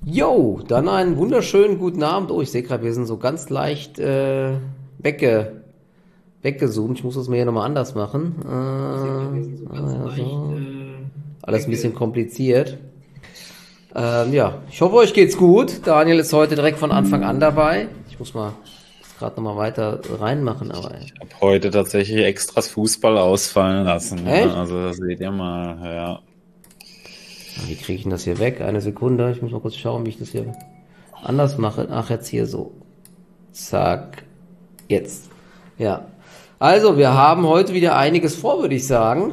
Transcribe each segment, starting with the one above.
Jo, dann einen wunderschönen guten Abend. Oh, ich sehe gerade, wir sind so ganz leicht weggezoomt. Ich muss das mir hier nochmal anders machen. Ja, so. Alles ein bisschen kompliziert. Ja, ich hoffe, euch geht's gut. Daniel ist heute direkt von Anfang an dabei. Ich muss mal das gerade nochmal weiter reinmachen, aber. Ich habe heute tatsächlich extras Fußball ausfallen lassen. Ja. Echt? Also das seht ihr mal, ja. Wie kriege ich denn das hier weg? Eine Sekunde. Ich muss mal kurz schauen, wie ich das hier anders mache. Ach, jetzt hier so. Zack. Jetzt. Ja. Also, wir haben heute wieder einiges vor, würde ich sagen.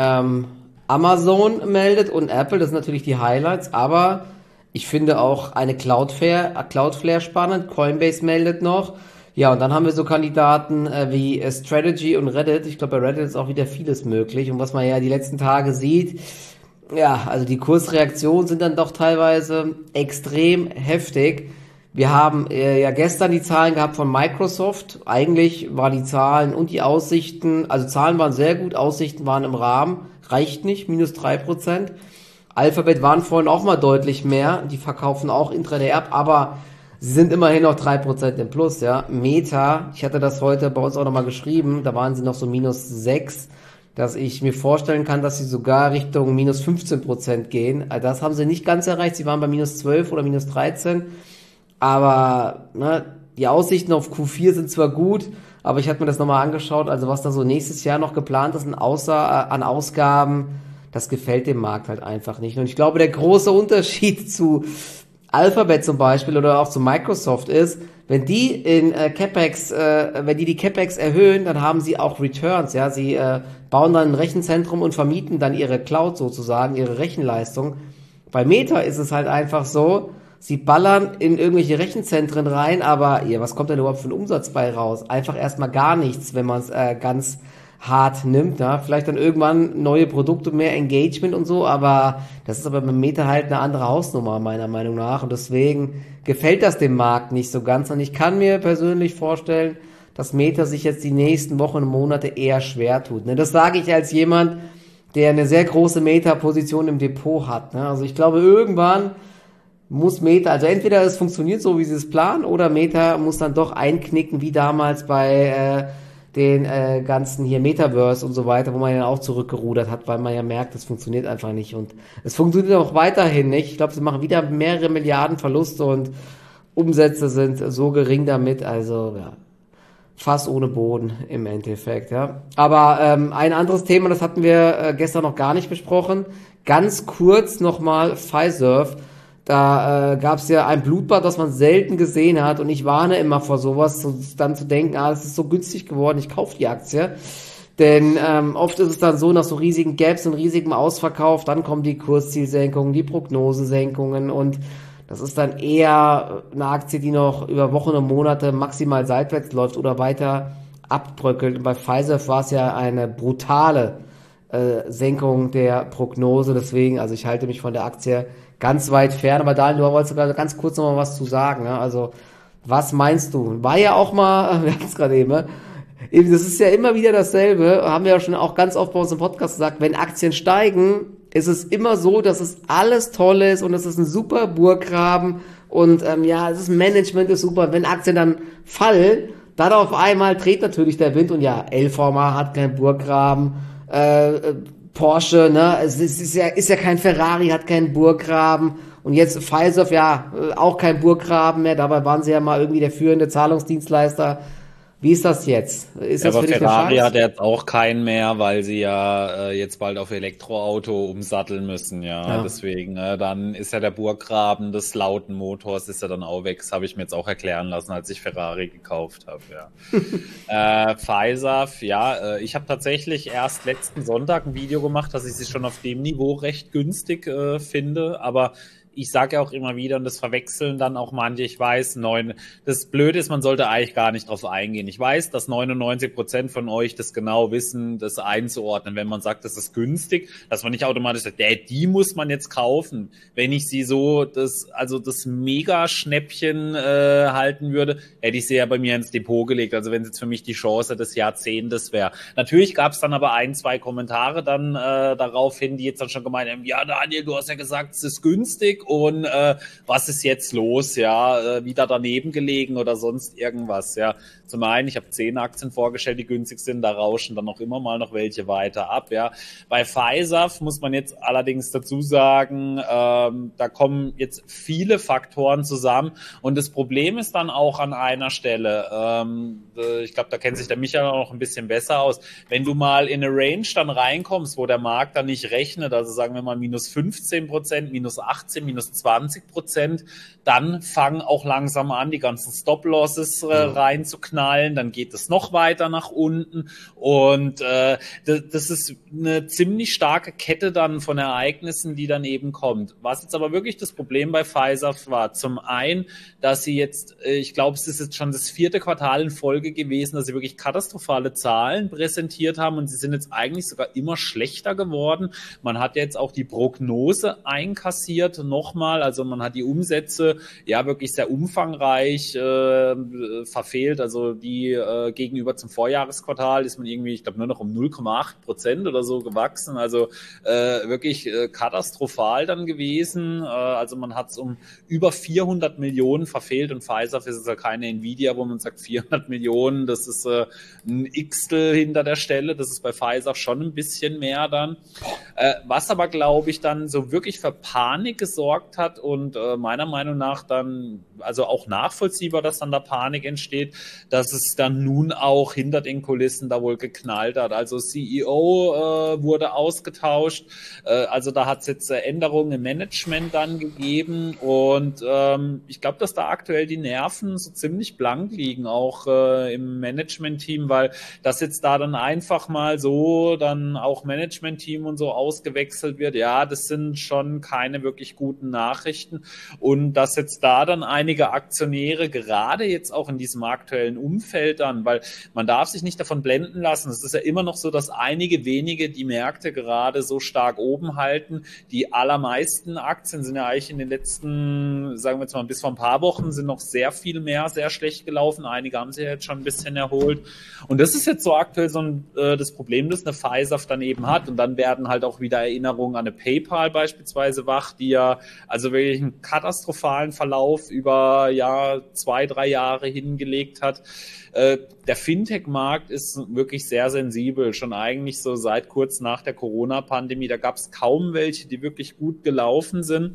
Amazon meldet und Apple, das sind natürlich die Highlights, aber ich finde auch eine Cloudflare spannend. Coinbase meldet noch. Ja, und dann haben wir so Kandidaten wie Strategy und Reddit. Ich glaube, bei Reddit ist auch wieder vieles möglich. Und was man ja die letzten Tage sieht, ja, also die Kursreaktionen sind dann doch teilweise extrem heftig. Wir haben ja gestern die Zahlen gehabt von Microsoft. Eigentlich waren die Zahlen und die Aussichten, also Zahlen waren sehr gut, Aussichten waren im Rahmen, reicht nicht, -3%. Alphabet waren vorhin auch mal deutlich mehr, die verkaufen auch Intraday ab, aber sie sind immerhin noch 3% im Plus, ja. Meta, ich hatte das heute bei uns auch nochmal geschrieben, da waren sie noch so -6, dass ich mir vorstellen kann, dass sie sogar Richtung -15% gehen. Also das haben sie nicht ganz erreicht, sie waren bei -12 oder -13. Aber ne, die Aussichten auf Q4 sind zwar gut, aber ich hatte mir das nochmal angeschaut, also was da so nächstes Jahr noch geplant ist an Ausgaben, das gefällt dem Markt halt einfach nicht. Und ich glaube, der große Unterschied zu Alphabet zum Beispiel oder auch zu Microsoft ist, wenn die wenn die CapEx erhöhen, dann haben sie auch Returns, ja, sie bauen dann ein Rechenzentrum und vermieten dann ihre Cloud sozusagen, ihre Rechenleistung. Bei Meta ist es halt einfach so, sie ballern in irgendwelche Rechenzentren rein, aber ja, was kommt denn überhaupt für ein Umsatz bei raus? Einfach erstmal gar nichts, wenn man es ganz hart nimmt. Ja? Vielleicht dann irgendwann neue Produkte, mehr Engagement und so, aber das ist aber mit Meta halt eine andere Hausnummer, meiner Meinung nach. Und deswegen gefällt das dem Markt nicht so ganz. Und ich kann mir persönlich vorstellen, dass Meta sich jetzt die nächsten Wochen und Monate eher schwer tut. Ne? Das sage ich als jemand, der eine sehr große Meta-Position im Depot hat. Ne? Also ich glaube, irgendwann muss Meta, also entweder es funktioniert so, wie sie es planen, oder Meta muss dann doch einknicken, wie damals bei den ganzen hier Metaverse und so weiter, wo man ja auch zurückgerudert hat, weil man ja merkt, das funktioniert einfach nicht. Und es funktioniert auch weiterhin nicht. Ich glaube, sie machen wieder mehrere Milliarden Verluste und Umsätze sind so gering damit, also ja, fast ohne Boden im Endeffekt, ja. Aber ein anderes Thema, das hatten wir gestern noch gar nicht besprochen. Ganz kurz nochmal Fiserv. Da gab es ja ein Blutbad, das man selten gesehen hat. Und ich warne immer vor sowas, dann zu denken, das ist so günstig geworden, ich kaufe die Aktie. Denn oft ist es dann so, nach so riesigen Gaps und riesigem Ausverkauf, dann kommen die Kurszielsenkungen, die Prognosensenkungen und das ist dann eher eine Aktie, die noch über Wochen und Monate maximal seitwärts läuft oder weiter abbröckelt. Und bei Pfizer war es ja eine brutale Senkung der Prognose. Deswegen, also ich halte mich von der Aktie ganz weit fern. Aber Daniel, du wolltest gerade ganz kurz noch mal was zu sagen. Ne? Also, was meinst du? War ja auch mal, wir hatten es gerade eben, ne? Das ist ja immer wieder dasselbe, haben wir ja schon auch ganz oft bei uns im Podcast gesagt, wenn Aktien steigen, ist es immer so, dass es alles toll ist und es ist ein super Burggraben und ja, das Management ist super. Wenn Aktien dann fallen, dann auf einmal dreht natürlich der Wind und ja, LVMH hat keinen Burggraben, Porsche, ne, ist ja kein Ferrari, hat keinen Burggraben und jetzt Pfizer, ja, auch kein Burggraben mehr, dabei waren sie ja mal irgendwie der führende Zahlungsdienstleister. Wie ist das jetzt? Ist Ja, das aber für dich eine Ferrari Chance? hat jetzt auch keinen mehr, weil sie ja jetzt bald auf Elektroauto umsatteln müssen, ja. Ja. Deswegen, dann ist ja der Burggraben des lauten Motors ist ja dann auch weg. Das habe ich mir jetzt auch erklären lassen, als ich Ferrari gekauft habe, ja. Pfizer, ja, ich habe tatsächlich erst letzten Sonntag ein Video gemacht, dass ich sie schon auf dem Niveau recht günstig finde, aber ich sage ja auch immer wieder, und das verwechseln dann auch manche, ich weiß, das Blöde ist, man sollte eigentlich gar nicht drauf eingehen. Ich weiß, dass 99% von euch das genau wissen, das einzuordnen, wenn man sagt, das ist günstig, dass man nicht automatisch sagt, die muss man jetzt kaufen. Wenn ich sie so, das Mega-Schnäppchen halten würde, hätte ich sie ja bei mir ins Depot gelegt. Also wenn es jetzt für mich die Chance des Jahrzehntes wäre. Natürlich gab es dann aber 1, 2 Kommentare dann daraufhin, die jetzt dann schon gemeint haben, ja Daniel, du hast ja gesagt, es ist günstig günstig und was ist jetzt los, ja, wieder daneben gelegen oder sonst irgendwas, ja. Zum einen, ich habe 10 Aktien vorgestellt, die günstig sind, da rauschen dann auch immer mal noch welche weiter ab, ja. Bei Pfizer muss man jetzt allerdings dazu sagen, da kommen jetzt viele Faktoren zusammen und das Problem ist dann auch an einer Stelle, ich glaube, da kennt sich der Michael auch noch ein bisschen besser aus, wenn du mal in eine Range dann reinkommst, wo der Markt dann nicht rechnet, also sagen wir mal minus 15%, minus 18, minus 20%, dann fangen auch langsam an, die ganzen Stop-Losses reinzuknallen, dann geht es noch weiter nach unten und das ist eine ziemlich starke Kette dann von Ereignissen, die dann eben kommt. Was jetzt aber wirklich das Problem bei Pfizer war, zum einen, dass sie jetzt, ich glaube, es ist jetzt schon das 4. Quartal in Folge gewesen, dass sie wirklich katastrophale Zahlen präsentiert haben und sie sind jetzt eigentlich sogar immer schlechter geworden. Man hat jetzt auch die Prognose einkassiert nochmal, also man hat die Umsätze ja wirklich sehr umfangreich verfehlt, also die gegenüber zum Vorjahresquartal ist man irgendwie, ich glaube, nur noch um 0,8% oder so gewachsen, also wirklich katastrophal dann gewesen, also man hat es um über 400 Millionen verfehlt und Pfizer ist ja keine Nvidia, wo man sagt 400 Millionen, das ist ein Xtel hinter der Stelle, das ist bei Pfizer schon ein bisschen mehr dann, was aber glaube ich dann so wirklich für Panik gesorgt hat und meiner Meinung nach dann, also auch nachvollziehbar, dass dann da Panik entsteht, dass es dann nun auch hinter den Kulissen da wohl geknallt hat. Also CEO wurde ausgetauscht, also da hat es jetzt Änderungen im Management dann gegeben und ich glaube, dass da aktuell die Nerven so ziemlich blank liegen, auch im Management-Team, weil das jetzt da dann einfach mal so dann auch Management-Team und so ausgewechselt wird, ja, das sind schon keine wirklich guten Nachrichten und dass jetzt da dann einige Aktionäre gerade jetzt auch in diesem aktuellen Umfeld dann, weil man darf sich nicht davon blenden lassen, es ist ja immer noch so, dass einige wenige die Märkte gerade so stark oben halten, die allermeisten Aktien sind ja eigentlich in den letzten, sagen wir jetzt mal bis vor ein paar Wochen, sind noch sehr viel mehr, sehr schlecht gelaufen, einige haben sich ja jetzt schon ein bisschen erholt und das ist jetzt so aktuell so das Problem, das eine Pfizer dann eben hat und dann werden halt auch wieder Erinnerungen an eine PayPal beispielsweise wach, die ja also wirklich einen katastrophalen Verlauf über 2-3 Jahre hingelegt hat. Der Fintech-Markt ist wirklich sehr sensibel, schon eigentlich so seit kurz nach der Corona-Pandemie. Da gab es kaum welche, die wirklich gut gelaufen sind.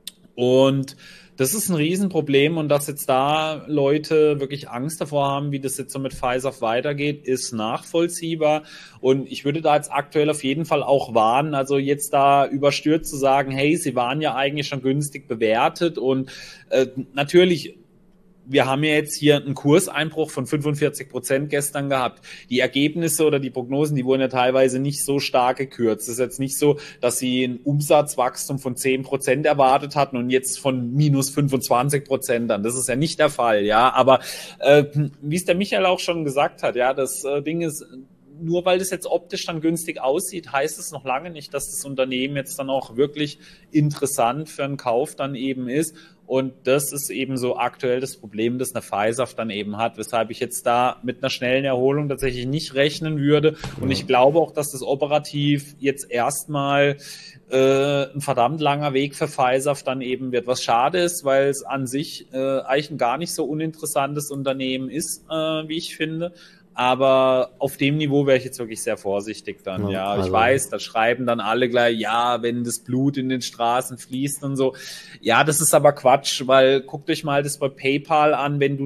Und das ist ein Riesenproblem und dass jetzt da Leute wirklich Angst davor haben, wie das jetzt so mit Pfizer weitergeht, ist nachvollziehbar. Und ich würde da jetzt aktuell auf jeden Fall auch warnen, also jetzt da überstürzt zu sagen, hey, sie waren ja eigentlich schon günstig bewertet und natürlich, wir haben ja jetzt hier einen Kurseinbruch von 45% gestern gehabt. Die Ergebnisse oder die Prognosen, die wurden ja teilweise nicht so stark gekürzt. Es ist jetzt nicht so, dass sie ein Umsatzwachstum von 10% erwartet hatten und jetzt von minus 25% dann. Das ist ja nicht der Fall, ja. Aber wie es der Michael auch schon gesagt hat, ja, das Ding ist, nur weil das jetzt optisch dann günstig aussieht, heißt es noch lange nicht, dass das Unternehmen jetzt dann auch wirklich interessant für einen Kauf dann eben ist. Und das ist eben so aktuell das Problem, das eine Pfizer dann eben hat, weshalb ich jetzt da mit einer schnellen Erholung tatsächlich nicht rechnen würde. Und ich glaube auch, dass das operativ jetzt erstmal ein verdammt langer Weg für Pfizer dann eben wird, was schade ist, weil es an sich eigentlich ein gar nicht so uninteressantes Unternehmen ist, wie ich finde. Aber auf dem Niveau wäre ich jetzt wirklich sehr vorsichtig dann, ja. Ich weiß, da schreiben dann alle gleich, ja, wenn das Blut in den Straßen fließt und so. Ja, das ist aber Quatsch, weil guckt euch mal das bei PayPal an, wenn du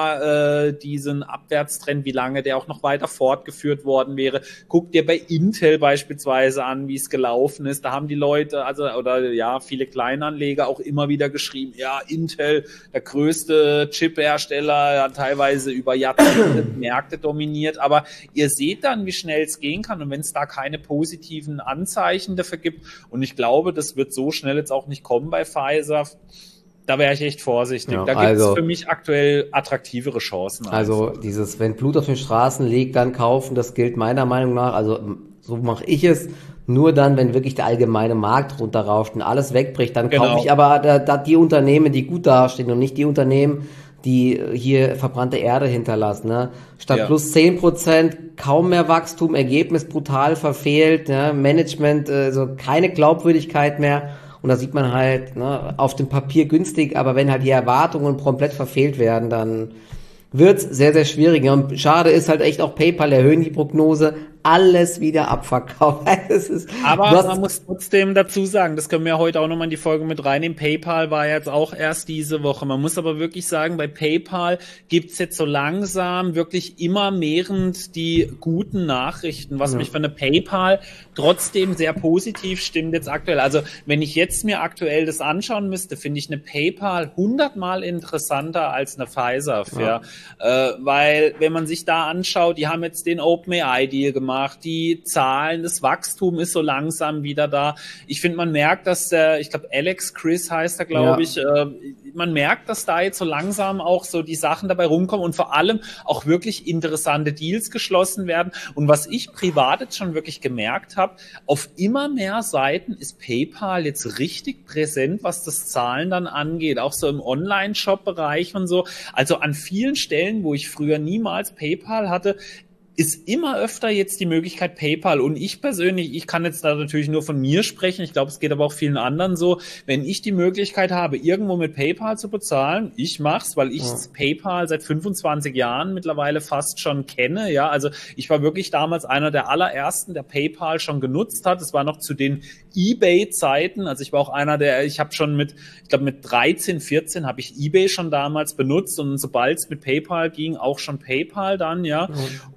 da diesen Abwärtstrend, wie lange der auch noch weiter fortgeführt worden wäre. Guckt dir bei Intel beispielsweise an, wie es gelaufen ist. Da haben die Leute, viele Kleinanleger auch immer wieder geschrieben, ja, Intel, der größte Chip-Hersteller, hat teilweise über Jahrzehnte Märkte dominiert, aber ihr seht dann, wie schnell es gehen kann und wenn es da keine positiven Anzeichen dafür gibt und ich glaube, das wird so schnell jetzt auch nicht kommen bei Pfizer, da wäre ich echt vorsichtig. Ja, da gibt es für mich aktuell attraktivere Chancen. Also dieses, wenn Blut auf den Straßen liegt, dann kaufen, das gilt meiner Meinung nach, also so mache ich es, nur dann, wenn wirklich der allgemeine Markt runterrauscht und alles wegbricht, dann kaufe ich aber die Unternehmen, die gut dastehen und nicht die Unternehmen, die hier verbrannte Erde hinterlassen. Ne? Statt plus 10%, kaum mehr Wachstum, Ergebnis brutal verfehlt, ne? Management, keine Glaubwürdigkeit mehr. und da sieht man halt, ne, auf dem Papier günstig, aber wenn halt die Erwartungen komplett verfehlt werden, dann wird's sehr, sehr schwierig. Ja, und schade ist halt echt auch PayPal, erhöhen die Prognose, alles wieder abverkauft. Aber man muss trotzdem dazu sagen, das können wir heute auch nochmal in die Folge mit reinnehmen, PayPal war jetzt auch erst diese Woche. Man muss aber wirklich sagen, bei PayPal gibt's jetzt so langsam wirklich immer mehrend die guten Nachrichten, was mich für eine PayPal trotzdem sehr positiv stimmt jetzt aktuell. Also wenn ich jetzt mir aktuell das anschauen müsste, finde ich eine PayPal 100-mal interessanter als eine Fiserv, ja. Weil wenn man sich da anschaut, die haben jetzt den OpenAI-Deal gemacht, die Zahlen, das Wachstum ist so langsam wieder da. Ich finde, man merkt, dass ich glaube, Alex Chris heißt er, glaube ich, man merkt, dass da jetzt so langsam auch so die Sachen dabei rumkommen und vor allem auch wirklich interessante Deals geschlossen werden. Und was ich privat jetzt schon wirklich gemerkt habe, auf immer mehr Seiten ist PayPal jetzt richtig präsent, was das Zahlen dann angeht, auch so im Online-Shop-Bereich und so. Also an vielen Stellen, wo ich früher niemals PayPal hatte, ist immer öfter jetzt die Möglichkeit PayPal. Und ich persönlich, ich kann jetzt da natürlich nur von mir sprechen, ich glaube, es geht aber auch vielen anderen so, wenn ich die Möglichkeit habe, irgendwo mit PayPal zu bezahlen, ich mach's, weil ich PayPal seit 25 Jahren mittlerweile fast schon kenne, ja, also ich war wirklich damals einer der allerersten, der PayPal schon genutzt hat, es war noch zu den eBay-Zeiten, also ich war auch einer ich habe schon mit 13, 14 habe ich eBay schon damals benutzt und sobald es mit PayPal ging, auch schon PayPal dann, ja,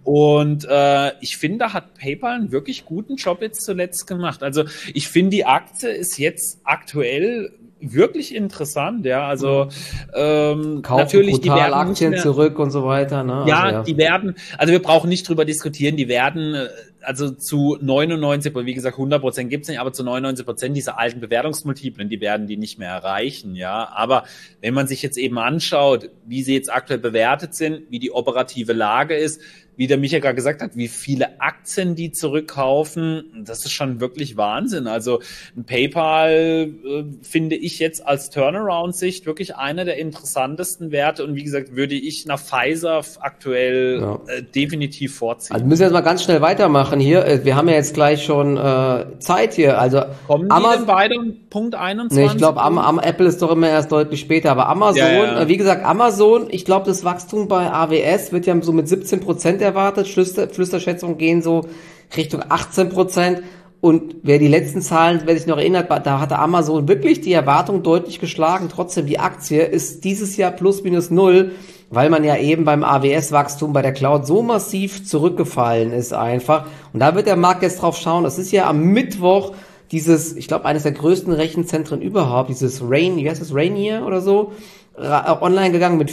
und ich finde, da hat PayPal einen wirklich guten Job jetzt zuletzt gemacht. Also ich finde, die Aktie ist jetzt aktuell wirklich interessant, ja, also natürlich die werden Aktien zurück und so weiter, ne? Ja, also, die werden, also wir brauchen nicht drüber diskutieren, die werden also zu 99, wie gesagt 100% gibt's nicht, aber zu 99% diese alten Bewertungsmultiplen, die werden die nicht mehr erreichen, ja, aber wenn man sich jetzt eben anschaut, wie sie jetzt aktuell bewertet sind, wie die operative Lage ist, wie der Michael gerade gesagt hat, wie viele Aktien die zurückkaufen, das ist schon wirklich Wahnsinn. Also ein PayPal finde ich jetzt als Turnaround-Sicht wirklich einer der interessantesten Werte und wie gesagt, würde ich nach Fiserv aktuell definitiv vorziehen. Also müssen wir jetzt mal ganz schnell weitermachen hier. Wir haben ja jetzt gleich schon Zeit hier. Also kommen die denn beide um Punkt 21? Nee, ich glaube, Apple ist doch immer erst deutlich später, aber Amazon, wie gesagt, Amazon, ich glaube, das Wachstum bei AWS wird ja so mit 17% erwartet, Flüsterschätzungen gehen so Richtung 18%. Und wer die letzten Zahlen, wer sich noch erinnert, da hatte Amazon wirklich die Erwartung deutlich geschlagen. Trotzdem, die Aktie ist dieses Jahr plus minus null, weil man ja eben beim AWS-Wachstum bei der Cloud so massiv zurückgefallen ist einfach. Und da wird der Markt jetzt drauf schauen. Das ist ja am Mittwoch dieses, ich glaube, eines der größten Rechenzentren überhaupt, dieses Rainier oder so, online gegangen mit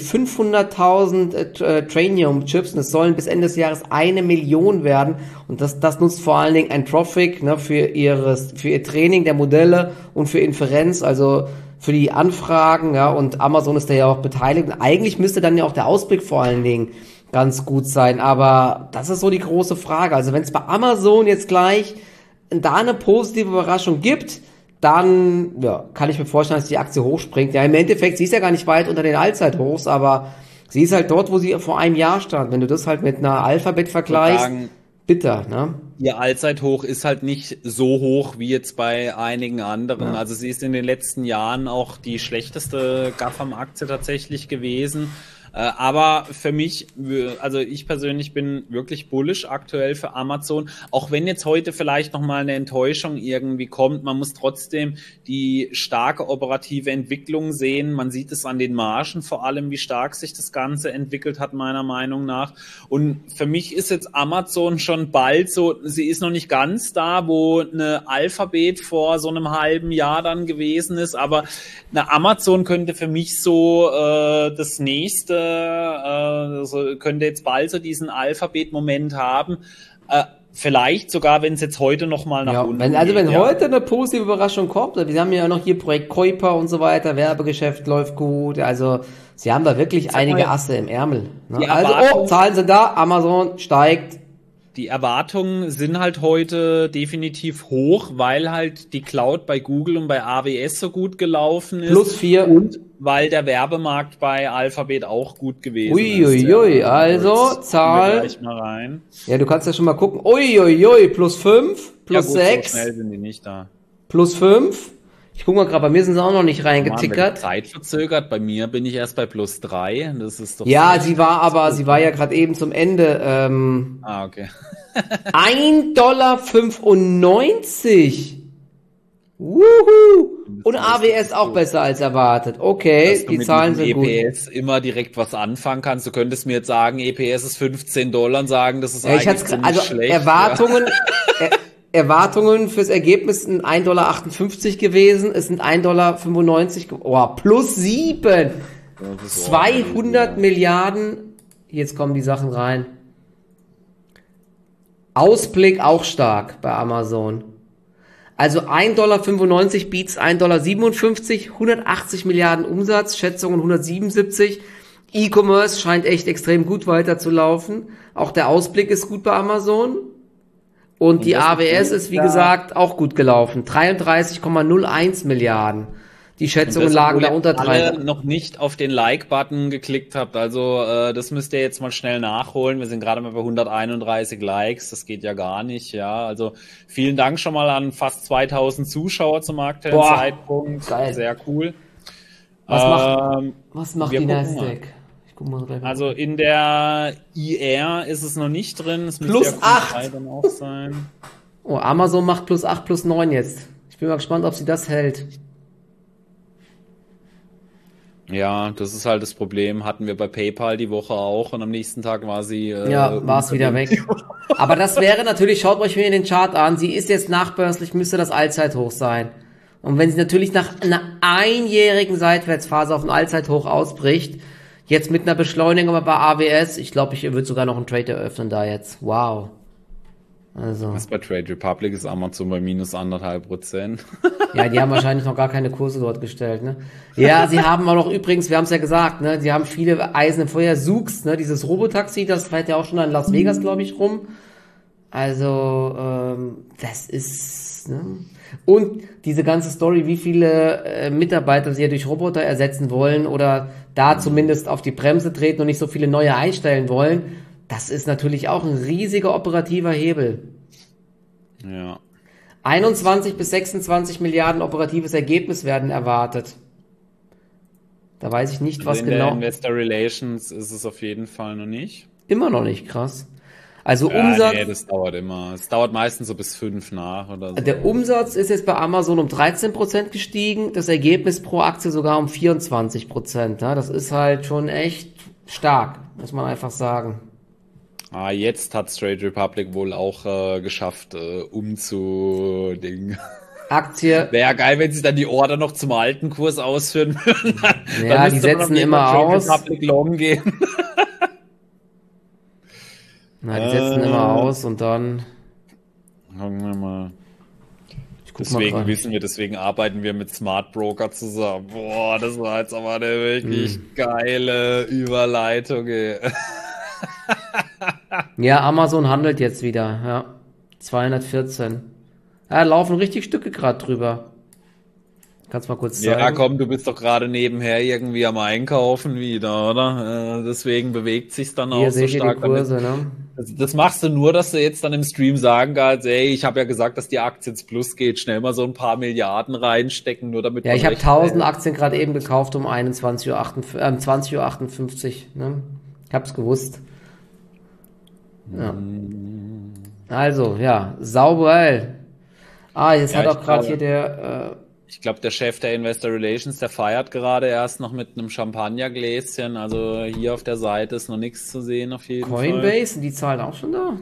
500.000 Trainium-Chips und es sollen bis Ende des Jahres 1 Million werden und das nutzt vor allen Dingen Anthropic, ne, für ihr Training der Modelle und für Inferenz, also für die Anfragen, ja, und Amazon ist da ja auch beteiligt und eigentlich müsste dann ja auch der Ausblick vor allen Dingen ganz gut sein, aber das ist so die große Frage, also wenn es bei Amazon jetzt gleich da eine positive Überraschung gibt, dann kann ich mir vorstellen, dass die Aktie hochspringt. Ja, im Endeffekt, sie ist ja gar nicht weit unter den Allzeithochs, aber sie ist halt dort, wo sie vor einem Jahr stand. Wenn du das halt mit einer Alphabet vergleichst, bitter, ne? Ihr Allzeithoch ist halt nicht so hoch wie jetzt bei einigen anderen. Also sie ist in den letzten Jahren auch die schlechteste GAFAM-Aktie tatsächlich gewesen. Aber für mich, also ich persönlich bin wirklich bullish aktuell für Amazon, auch wenn jetzt heute vielleicht nochmal eine Enttäuschung irgendwie kommt, man muss trotzdem die starke operative Entwicklung sehen, man sieht es an den Margen vor allem, wie stark sich das Ganze entwickelt hat, meiner Meinung nach, und für mich ist jetzt Amazon schon bald so, sie ist noch nicht ganz da, wo eine Alphabet vor so einem halben Jahr dann gewesen ist, aber eine Amazon könnte für mich so das nächste also könnte jetzt bald so diesen Alphabet-Moment haben. Vielleicht sogar, wenn es jetzt heute nochmal nach unten geht. Wenn heute eine positive Überraschung kommt, wir haben ja noch hier Projekt Kuiper und so weiter, Werbegeschäft läuft gut, also sie haben da wirklich einige Asse im Ärmel. Ne? Also, Zahlen sind da, Amazon steigt. Die Erwartungen sind halt heute definitiv hoch, weil halt die Cloud bei Google und bei AWS so gut gelaufen ist. +4. Und weil der Werbemarkt bei Alphabet auch gut gewesen ist. Uiuiui, also Zahl. Gleich mal rein. Ja, du kannst ja schon mal gucken. Uiuiui, +5, +6. So schnell sind die nicht da. +5. Ich guck mal gerade, bei mir sind sie auch noch nicht Mann, wird die reingetickert. Zeit verzögert. Bei mir bin ich erst bei +3. Das ist doch Ja, echt. sie war ja gerade eben zum Ende. Ah, okay. 1,95 $. Wuhu! Und Das heißt, das AWS ist auch gut. besser als erwartet. Dass Okay, du die mit Zahlen diesem sind gut. EPS immer direkt was anfangen kannst. Du könntest mir jetzt sagen, EPS ist $15 und sagen, das ist Ja, eigentlich ziemlich also schlecht. Ja. Erwartungen fürs Ergebnis sind 1,58 $ gewesen. Es sind 1,95 $. Oh, plus 7. Das ist ordentlich, 200 ja. Milliarden. Jetzt kommen die Sachen rein. Ausblick auch stark bei Amazon. Also 1,95 $ beats 1,57 $, 180 Milliarden Umsatz, Schätzungen 177. E-Commerce scheint echt extrem gut weiterzulaufen. Auch der Ausblick ist gut bei Amazon. Und Und die das, AWS obwohl ist, wie ja, gesagt, auch gut gelaufen. 33,01 Milliarden. Die und Schätzungen das, lagen obwohl da ihr unter alle 3. noch nicht auf den Like-Button geklickt habt. Also, das müsst ihr jetzt mal schnell nachholen. Wir sind gerade mal bei 131 Likes. Das geht ja gar nicht, ja. Also, vielen Dank schon mal an fast 2000 Zuschauer zum aktuellen Boah, Zeitpunkt. geil. Sehr cool. Was macht, Ähm, was macht wir die gucken mal. Nasdaq? Ich guck mal gleich mal Also, rein. in der IR ist es noch nicht drin. Es müsste ja Plus Q3 8. dann auch sein. Oh, Amazon macht plus 8, plus 9 jetzt. Ich bin mal gespannt, ob sie das hält. Ja, das ist halt das Problem. Hatten wir bei PayPal die Woche auch und am nächsten Tag war sie Ja, war es unter wieder dem. weg. Aber das wäre natürlich, schaut euch mir den Chart an, sie ist jetzt nachbörslich, müsste das Allzeithoch sein. Und wenn sie natürlich nach einer einjährigen Seitwärtsphase auf ein Allzeithoch ausbricht, jetzt mit einer Beschleunigung bei AWS, ich glaube, ich würde sogar noch einen Trade eröffnen da jetzt. Wow. Also, Was bei Trade Republic ist Amazon bei minus 1,5%. ja, die haben wahrscheinlich noch gar keine Kurse dort gestellt, ne? Ja, sie haben auch noch übrigens, wir haben es ja gesagt, ne, sie haben viele Eisen im Feuer. Zoox, ne, dieses Robotaxi, das fährt ja auch schon in Las Vegas, glaube ich, rum. Also, das ist, ne? Und diese ganze Story, wie viele Mitarbeiter sie ja durch Roboter ersetzen wollen oder da zumindest auf die Bremse treten und nicht so viele neue einstellen wollen, das ist natürlich auch ein riesiger operativer Hebel. Ja. 21 bis 26 Milliarden operatives Ergebnis werden erwartet. Da weiß ich nicht, Also was in der genau. Investor Relations ist es auf jeden Fall noch nicht. Immer noch nicht, krass. Also Ja, nee, Umsatz, das dauert immer. Es dauert meistens so bis 5 nach oder der so. Umsatz ist jetzt bei Amazon um 13% gestiegen, das Ergebnis pro Aktie sogar um 24%. Ja, das ist halt schon echt stark, muss man einfach sagen. Ah, jetzt hat Trade Republic wohl auch geschafft, umzudingen. Aktie, Wäre ja geil, wenn sie dann die Order noch zum alten Kurs ausführen würden. Dann ja, die müsste man auf setzen jeden Fall immer Trade aus. Republic long gehen. Na, die setzen immer Äh, aus und dann, Gucken wir mal. ich guck mal Deswegen gerade. wissen wir, deswegen arbeiten wir mit Smart Broker zusammen. Boah, das war jetzt aber eine wirklich geile Überleitung, ey. Ja, Amazon handelt jetzt wieder, ja. 214. Ja, laufen richtig Stücke gerade drüber. Kannst mal kurz Ja, zeigen. komm, du bist doch gerade nebenher irgendwie am Einkaufen wieder, oder? Deswegen bewegt sich's dann Hier auch so seht ihr die stark damit. Kurse, ne? Das machst du nur, dass du jetzt dann im Stream sagen kannst, ey, ich habe ja gesagt, dass die Aktie ins Plus geht, schnell mal so ein paar Milliarden reinstecken, nur damit Ja, man ich habe recht 1000 behält. Aktien gerade eben gekauft um 20:58 Uhr, ne? Ich hab's gewusst. Ja. Also, ja, sauber. Ah, jetzt Ja, hat auch gerade hier der ich glaube, der Chef der Investor Relations, der feiert gerade erst noch mit einem Champagnergläschen. Also hier auf der Seite ist noch nichts zu sehen, auf jeden Fall. Coinbase, sind die Zahlen auch schon da?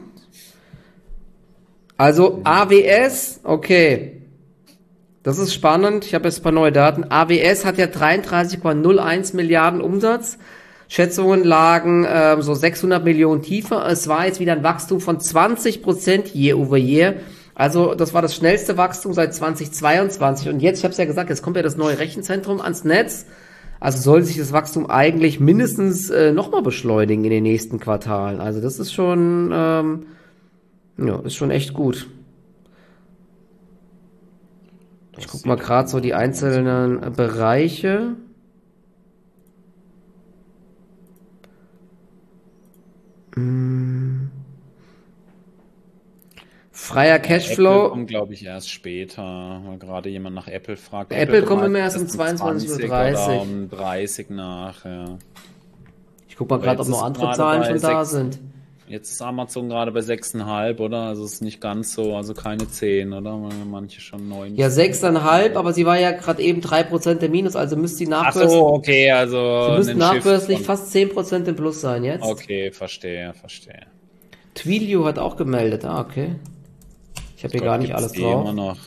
Also AWS, okay. Das ist spannend. Ich habe jetzt ein paar neue Daten. AWS hat ja 33,01 Milliarden Umsatz. Schätzungen lagen so 600 Millionen tiefer. Es war jetzt wieder ein Wachstum von 20% year over year. Also das war das schnellste Wachstum seit 2022. Und jetzt, ich habe es ja gesagt, jetzt kommt ja das neue Rechenzentrum ans Netz. Also soll sich das Wachstum eigentlich mindestens nochmal beschleunigen in den nächsten Quartalen. Also das ist schon, ja, ist schon echt gut. Ich Das guck mal sieht gerade so die ganz gut einzelnen aus. Bereiche. Freier Apple Cashflow. kommt, glaube ich, erst später, weil gerade jemand nach Apple fragt. Apple kommt kommt immer erst um meistens 20 oder 22:30 Uhr. um 30 nach, ja. Ich guck mal Aber gerade, ob jetzt noch ist andere gerade Zahlen bei schon da 6, sind. jetzt ist Amazon gerade bei 6,5, oder? Also ist nicht ganz so, also keine 10, oder? Weil manche schon 9. Ja, 6,5, aber sie war ja gerade eben 3% im Minus, also müsste sie Ach so, okay, sie also müssten ein Shift nachbörslich von. fast 10% im Plus sein jetzt. Okay, verstehe, verstehe. Twilio hat auch gemeldet, okay. Ich habe hier gar Gott, nicht gibt's alles die drauf. immer noch?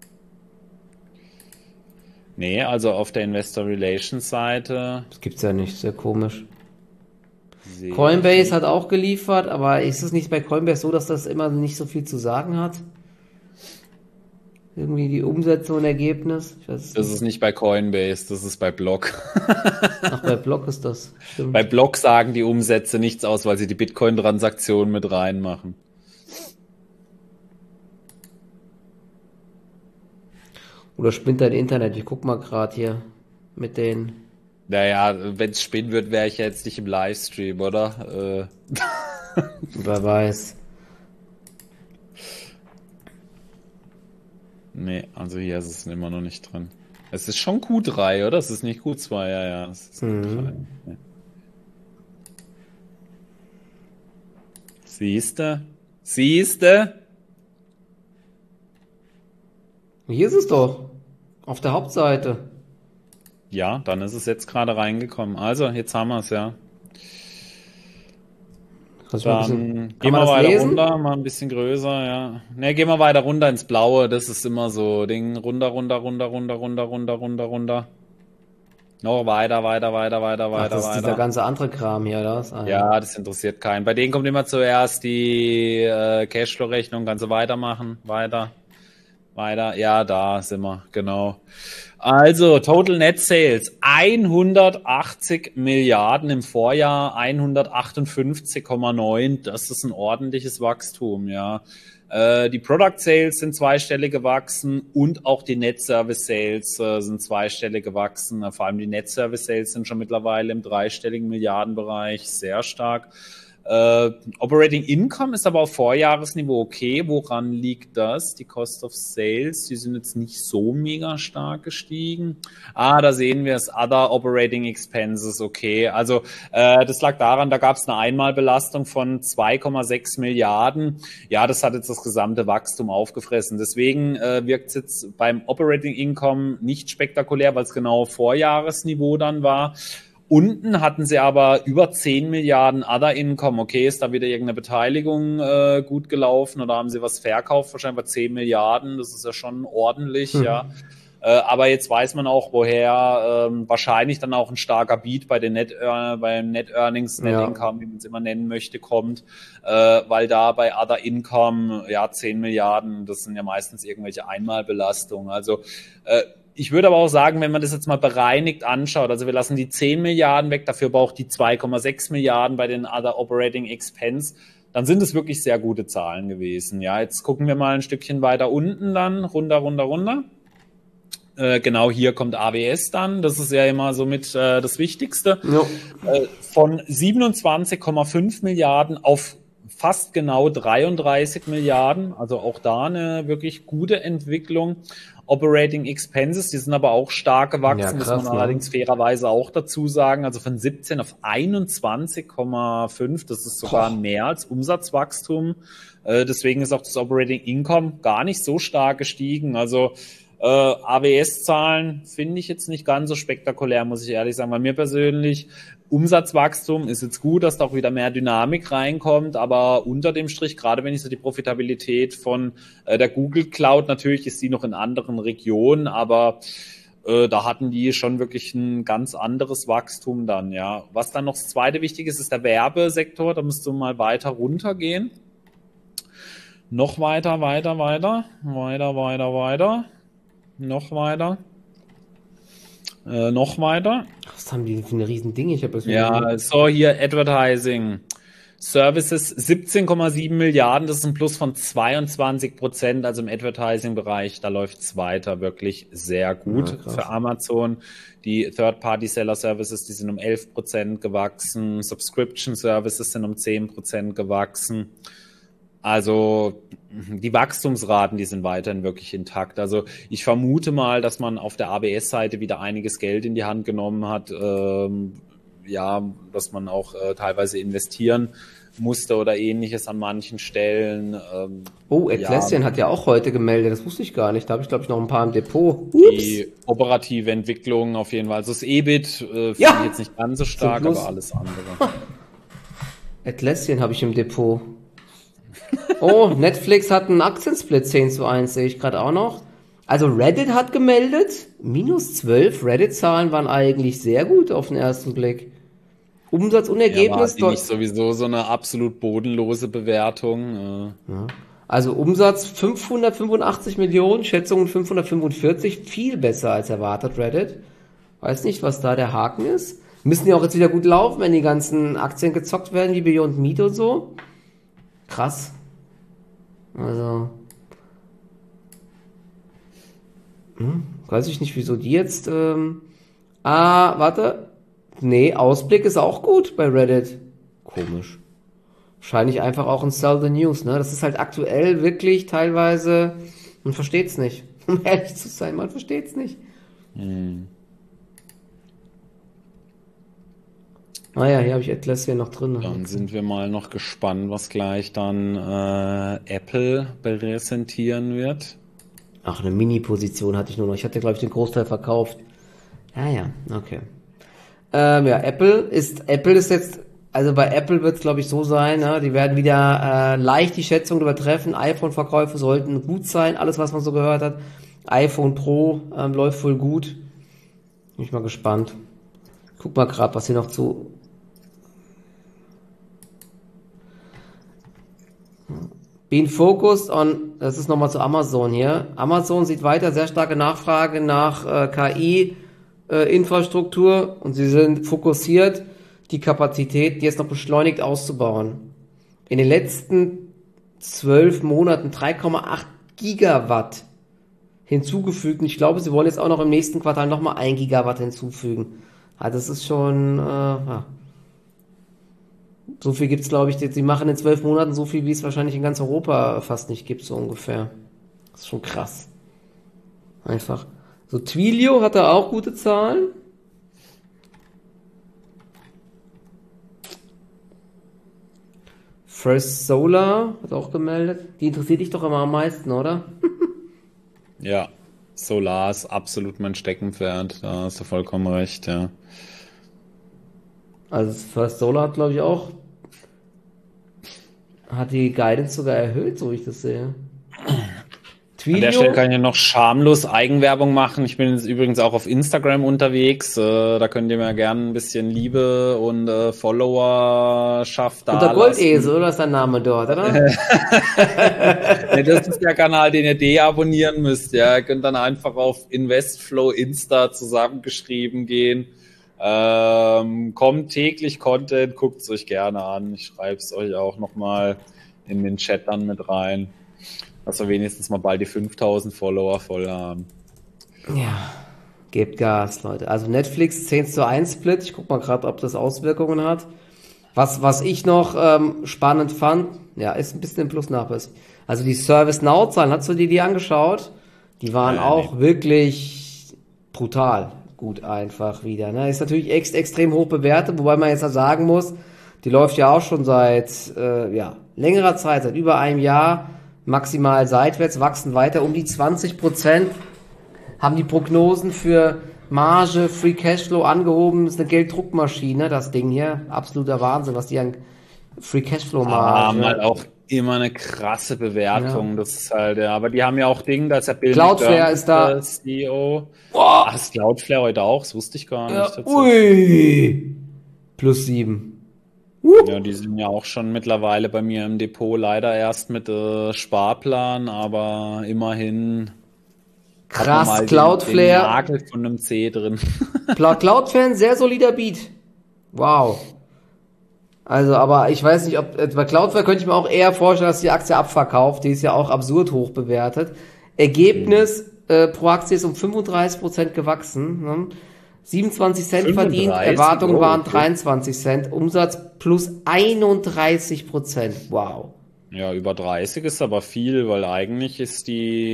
Nee, also auf der Investor Relations Seite Das gibt's ja nicht, sehr komisch. sehe ich Coinbase nicht. hat auch geliefert, aber ist es nicht bei Coinbase so, dass das immer nicht so viel zu sagen hat? Irgendwie die Umsetzung und Ergebnis? Ich weiß es Das nicht. ist nicht bei Coinbase, das ist bei Block. Ach, bei Block ist das, Bei stimmt. Block sagen die Umsätze nichts aus, weil sie die Bitcoin-Transaktionen mit reinmachen. Oder spinnt dein Internet? Ich guck mal gerade hier mit den. Naja, wenn es spinnen wird, wäre ich ja jetzt nicht im Livestream, oder? Wer weiß. Nee, also hier ist es immer noch nicht drin. Es ist schon Q3, oder? Es ist nicht Q2, ja, es ist Q3. Ja. Siehste? Siehste? Hier ist es doch. Auf der Hauptseite. Ja, dann ist es jetzt gerade reingekommen. Also, jetzt haben wir es, ja. Kannst du mal ein bisschen. Dann Kann gehen man wir das weiter lesen? runter, mal ein bisschen größer, ja. Ne, gehen wir weiter runter ins Blaue. Das ist immer so Ding. Runter, runter, runter, runter, runter, runter, runter, runter. Noch weiter, weiter, weiter, weiter, Ach, weiter, das ist dieser weiter. ganze andere Kram hier, oder was? Ah, ja. Ja, das interessiert keinen. Bei denen kommt immer zuerst die Cashflow-Rechnung. Kannst du weitermachen? Weiter, weiter. Ja, da sind wir, genau. Also, Total Net Sales 180 Milliarden im Vorjahr, 158,9. Das ist ein ordentliches Wachstum, ja. Die Product Sales sind zweistellig gewachsen und auch die Net Service Sales sind zweistellig gewachsen. Vor allem die Net Service Sales sind schon mittlerweile im dreistelligen Milliardenbereich, sehr stark. Operating Income ist aber auf Vorjahresniveau okay. Woran liegt das? Die Cost of Sales, die sind jetzt nicht so mega stark gestiegen. Da sehen wir es. Other Operating Expenses, okay. Also das lag daran, da gab es eine Einmalbelastung von 2,6 Milliarden. Ja, das hat jetzt das gesamte Wachstum aufgefressen. Deswegen wirkt es jetzt beim Operating Income nicht spektakulär, weil es genau Vorjahresniveau dann war. Unten hatten sie aber über 10 Milliarden Other Income. Okay, ist da wieder irgendeine Beteiligung gut gelaufen oder haben sie was verkauft? Wahrscheinlich bei 10 Milliarden. Das ist ja schon ordentlich, ja. Aber jetzt weiß man auch, woher wahrscheinlich dann auch ein starker Beat bei den beim Net Earnings, Net Income, wie man es immer nennen möchte, kommt. Weil da bei Other Income, ja, 10 Milliarden, das sind ja meistens irgendwelche Einmalbelastungen. Also ich würde aber auch sagen, wenn man das jetzt mal bereinigt anschaut, also wir lassen die 10 Milliarden weg, dafür braucht die 2,6 Milliarden bei den Other Operating Expense, dann sind es wirklich sehr gute Zahlen gewesen. Ja, jetzt gucken wir mal ein Stückchen weiter unten dann, runter, runter, runter. Genau hier kommt AWS dann, das ist ja immer somit das Wichtigste. Ja. Von 27,5 Milliarden auf fast genau 33 Milliarden, also auch da eine wirklich gute Entwicklung. Operating Expenses, die sind aber auch stark gewachsen, Ja, krass, muss man allerdings fairerweise auch dazu sagen. Also von 17 auf 21,5, das ist sogar mehr als Umsatzwachstum. Deswegen ist auch das Operating Income gar nicht so stark gestiegen. Also AWS-Zahlen finde ich jetzt nicht ganz so spektakulär, muss ich ehrlich sagen. Bei mir persönlich, Umsatzwachstum ist jetzt gut, dass da auch wieder mehr Dynamik reinkommt, aber unter dem Strich, gerade wenn ich so die Profitabilität von der Google Cloud, natürlich ist die noch in anderen Regionen, aber da hatten die schon wirklich ein ganz anderes Wachstum dann, ja. Was dann noch das zweite Wichtige ist, ist der Werbesektor, da musst du mal weiter runtergehen. Noch weiter, weiter, weiter, weiter, weiter, weiter. Noch weiter. Noch weiter. Was haben die für ein Riesending? Ich habe das Ja, so hier Advertising. Services 17,7 Milliarden, das ist ein Plus von 22%, also im Advertising-Bereich, da läuft es weiter wirklich sehr gut für Amazon. Die Third-Party-Seller-Services, die sind um 11% gewachsen, Subscription-Services sind um 10% gewachsen. Also die Wachstumsraten, die sind weiterhin wirklich intakt. Also ich vermute mal, dass man auf der ABS-Seite wieder einiges Geld in die Hand genommen hat, ja, dass man auch teilweise investieren musste oder ähnliches an manchen Stellen. Oh, Atlassian hat ja auch heute gemeldet, das wusste ich gar nicht. Da habe ich, glaube ich, noch ein paar im Depot. Die operative Entwicklung auf jeden Fall. Also das EBIT finde ich jetzt nicht ganz so stark, aber alles andere. Atlassian habe ich im Depot. Oh, Netflix hat einen Aktiensplit 10:1, sehe ich gerade auch noch. Also Reddit hat gemeldet, -12. Reddit-Zahlen waren eigentlich sehr gut auf den ersten Blick. Umsatz und Ergebnis. Ja, war nicht sowieso so eine absolut bodenlose Bewertung. Ja. Also Umsatz 585 Millionen, Schätzungen 545, viel besser als erwartet Reddit. Weiß nicht, was da der Haken ist. Müssen ja auch jetzt wieder gut laufen, wenn die ganzen Aktien gezockt werden, wie Beyond Meat und so. Krass. Also. Weiß ich nicht, wieso die jetzt. Warte. Nee, Ausblick ist auch gut bei Reddit. Komisch. Wahrscheinlich einfach auch ein Sell the News, ne? Das ist halt aktuell wirklich teilweise. Man versteht's nicht. Um ehrlich zu sein, man versteht's nicht. Naja, hier habe ich Atlassian noch drin. Dann sind wir mal noch gespannt, was gleich dann Apple präsentieren wird. Ach, eine Mini-Position hatte ich nur noch. Ich hatte, glaube ich, den Großteil verkauft. Ja, okay. Ja, Apple ist jetzt, also bei Apple wird es, glaube ich, so sein, ne? Die werden wieder leicht die Schätzung übertreffen. iPhone-Verkäufe sollten gut sein, alles, was man so gehört hat. iPhone Pro läuft voll gut. Bin ich mal gespannt. Guck mal gerade, was hier noch zu... Being focused on, das ist nochmal zu Amazon hier. Amazon sieht weiter sehr starke Nachfrage nach KI-Infrastruktur und sie sind fokussiert, die Kapazität jetzt noch beschleunigt auszubauen. In den letzten 12 Monaten 3,8 Gigawatt hinzugefügt und ich glaube, sie wollen jetzt auch noch im nächsten Quartal nochmal 1 Gigawatt hinzufügen. Also das ist schon, ja. So viel gibt's, glaube ich, sie machen in 12 Monaten so viel, wie es wahrscheinlich in ganz Europa fast nicht gibt, so ungefähr. Das ist schon krass. Einfach. So, Twilio hat da auch gute Zahlen. First Solar hat auch gemeldet. Die interessiert dich doch immer am meisten, oder? Ja, Solar ist absolut mein Steckenpferd. Da hast du vollkommen recht, ja. Also First Solar hat, glaube ich, auch hat die Guidance sogar erhöht, so wie ich das sehe. An der Stelle kann ich noch schamlos Eigenwerbung machen. Ich bin jetzt übrigens auch auf Instagram unterwegs. Da könnt ihr mir gerne ein bisschen Liebe und Followerschaft da unter Goldesel, oder ist dein Name dort, oder? Nee, das ist der Kanal, den ihr deabonnieren müsst. Ja, ihr könnt dann einfach auf Investflow Insta zusammengeschrieben gehen. Kommt täglich Content, guckt es euch gerne an. Ich schreibe es euch auch nochmal in den Chat dann mit rein, dass wir wenigstens mal bald die 5000 Follower voll haben. Ja, gebt Gas, Leute. Also Netflix 10:1 Split. Ich guck mal gerade, ob das Auswirkungen hat. Was ich noch spannend fand, ja, ist ein bisschen im Plus-Nachbiss. Also die ServiceNow-Zahlen, hast du dir die angeschaut? Die waren auch wirklich brutal. Gut einfach wieder. Ne? Ist natürlich extrem hoch bewertet, wobei man jetzt sagen muss, die läuft ja auch schon seit längerer Zeit, seit über einem Jahr, maximal seitwärts, wachsen weiter um die 20%, haben die Prognosen für Marge, Free Cashflow angehoben, das ist eine Gelddruckmaschine, das Ding hier, absoluter Wahnsinn, was die an Free Cashflow Marge. Haben halt auch immer eine krasse Bewertung, das ist halt, ja, aber die haben ja auch Dinge, da ist ja Bill Cloudflare ist da. CEO. Ach, ist Cloudflare heute auch? Das wusste ich gar nicht. Ui! +7. Ja, die sind ja auch schon mittlerweile bei mir im Depot, leider erst mit Sparplan, aber immerhin krass, Cloudflare. Den Nagel von einem C drin. Cloudflare ein sehr solider Beat. Wow. Also, aber ich weiß nicht, ob bei Cloudflare könnte ich mir auch eher vorstellen, dass die Aktie abverkauft. Die ist ja auch absurd hoch bewertet. Ergebnis pro Aktie ist um 35% gewachsen. Ne? 27 Cent verdient, Erwartungen waren 23 Cent, Umsatz plus 31%. Wow. Ja, über 30 ist aber viel, weil eigentlich ist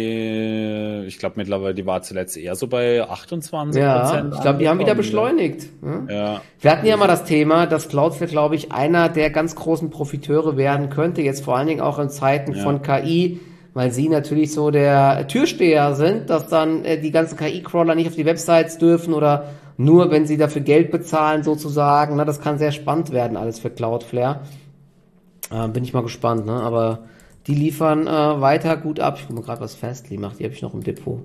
ich glaube mittlerweile, die war zuletzt eher so bei Ja, 28% ich glaube, die haben wieder angekommen. Ne? beschleunigt. Ja. Ja, Wir hatten ja das mal ist, das Thema, dass Cloudflare, glaube ich, einer der ganz großen Profiteure werden könnte, jetzt vor allen Dingen auch in Zeiten ja. von KI, weil sie natürlich so der Türsteher sind, dass dann die ganzen KI-Crawler nicht auf die Websites dürfen oder nur, wenn sie dafür Geld bezahlen, sozusagen. Na, das kann sehr spannend werden, alles für Cloudflare. Bin ich mal gespannt, ne? Aber die liefern weiter gut ab. Ich gucke mal gerade, was Fastly macht. Die habe ich noch im Depot.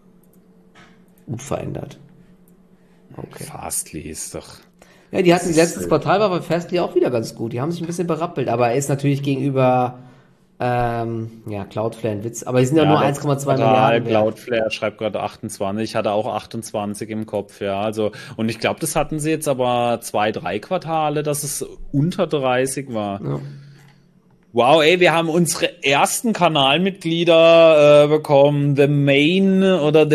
Unverändert. Okay. Fastly ist doch. Ja, die Das hatten ist, letztes Quartal war bei Fastly auch wieder ganz gut. Die haben sich ein bisschen berappelt, aber er ist natürlich gegenüber ja, Cloudflare ein Witz. Aber die sind ja nur letztes 1,2 Quartal, Milliarden wert. Cloudflare schreibt gerade 28, ich hatte auch 28 im Kopf, ja. Also, und ich glaube, das hatten sie jetzt aber 2, 3 Quartale, dass es unter 30 war. Ja. Wow, ey, wir haben unsere ersten Kanalmitglieder bekommen. The Main oder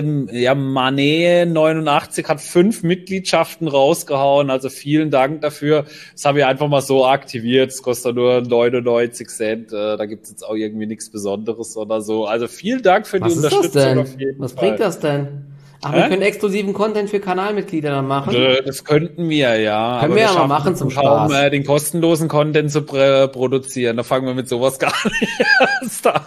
Manet 89 hat 5 Mitgliedschaften rausgehauen. Also vielen Dank dafür. Das habe ich einfach mal so aktiviert. Es kostet nur 99 Cent. Da gibt's jetzt auch irgendwie nichts Besonderes oder so. Also vielen Dank für die Was ist das Unterstützung auf denn? jeden Was Fall. bringt das denn? Ach, wir können exklusiven Content für Kanalmitglieder dann machen. Das könnten wir, ja. Können Aber wir ja mal schaffen machen es zum kaum, Spaß. den kostenlosen Content zu produzieren. Da fangen wir mit sowas gar nicht erst an.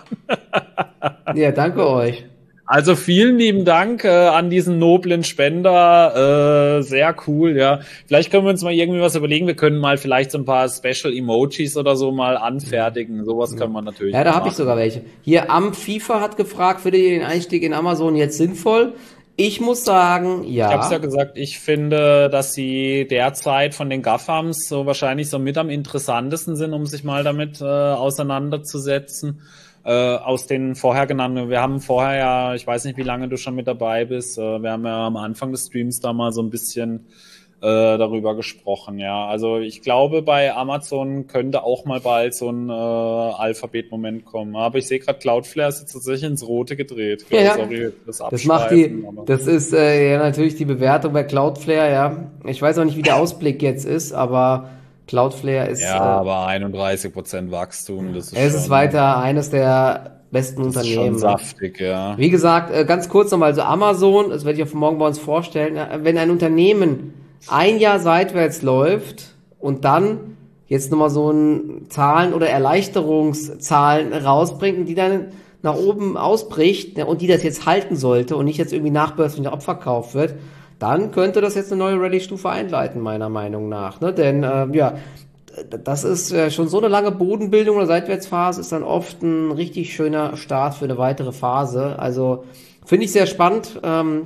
Ja, danke euch. Also vielen lieben Dank an diesen noblen Spender. Sehr cool, ja. Vielleicht können wir uns mal irgendwie was überlegen. Wir können mal vielleicht so ein paar Special Emojis oder so mal anfertigen. Sowas können wir natürlich Ja, da mal habe ich machen. sogar welche. Hier am FIFA hat gefragt, findet ihr den Einstieg in Amazon jetzt sinnvoll? Ich muss sagen, Ich habe es ja ja. gesagt, ich finde, dass sie derzeit von den GAFAMs so wahrscheinlich so mit am interessantesten sind, um sich mal damit auseinanderzusetzen. Aus den vorher genannten, wir haben vorher ja, ich weiß nicht, wie lange du schon mit dabei bist, wir haben ja am Anfang des Streams da mal so ein bisschen darüber gesprochen, ja. Also ich glaube, bei Amazon könnte auch mal bald so ein Alphabet-Moment kommen. Aber ich sehe gerade, Cloudflare ist jetzt tatsächlich ins Rote gedreht. Ja, ja. Sorry, das Das macht die, Abschweifen, aber das ist ja natürlich die Bewertung bei Cloudflare, ja. Ich weiß auch nicht, wie der Ausblick jetzt ist, aber Cloudflare ist, ja, aber 31% Wachstum, es ist weiter eines der besten das ist Unternehmen. schon Ne? saftig, ja. Wie gesagt, ganz kurz nochmal, also Amazon, das werde ich auch morgen bei uns vorstellen, wenn ein Unternehmen ein Jahr seitwärts läuft und dann jetzt nochmal so ein Zahlen- oder Erleichterungszahlen rausbringt, die dann nach oben ausbricht und die das jetzt halten sollte und nicht jetzt irgendwie nachbörslich abverkauft wird, dann könnte das jetzt eine neue Rallye-Stufe einleiten, meiner Meinung nach. Ne? Denn ja, das ist schon so eine lange Bodenbildung oder Seitwärtsphase, ist dann oft ein richtig schöner Start für eine weitere Phase. Also finde ich sehr spannend.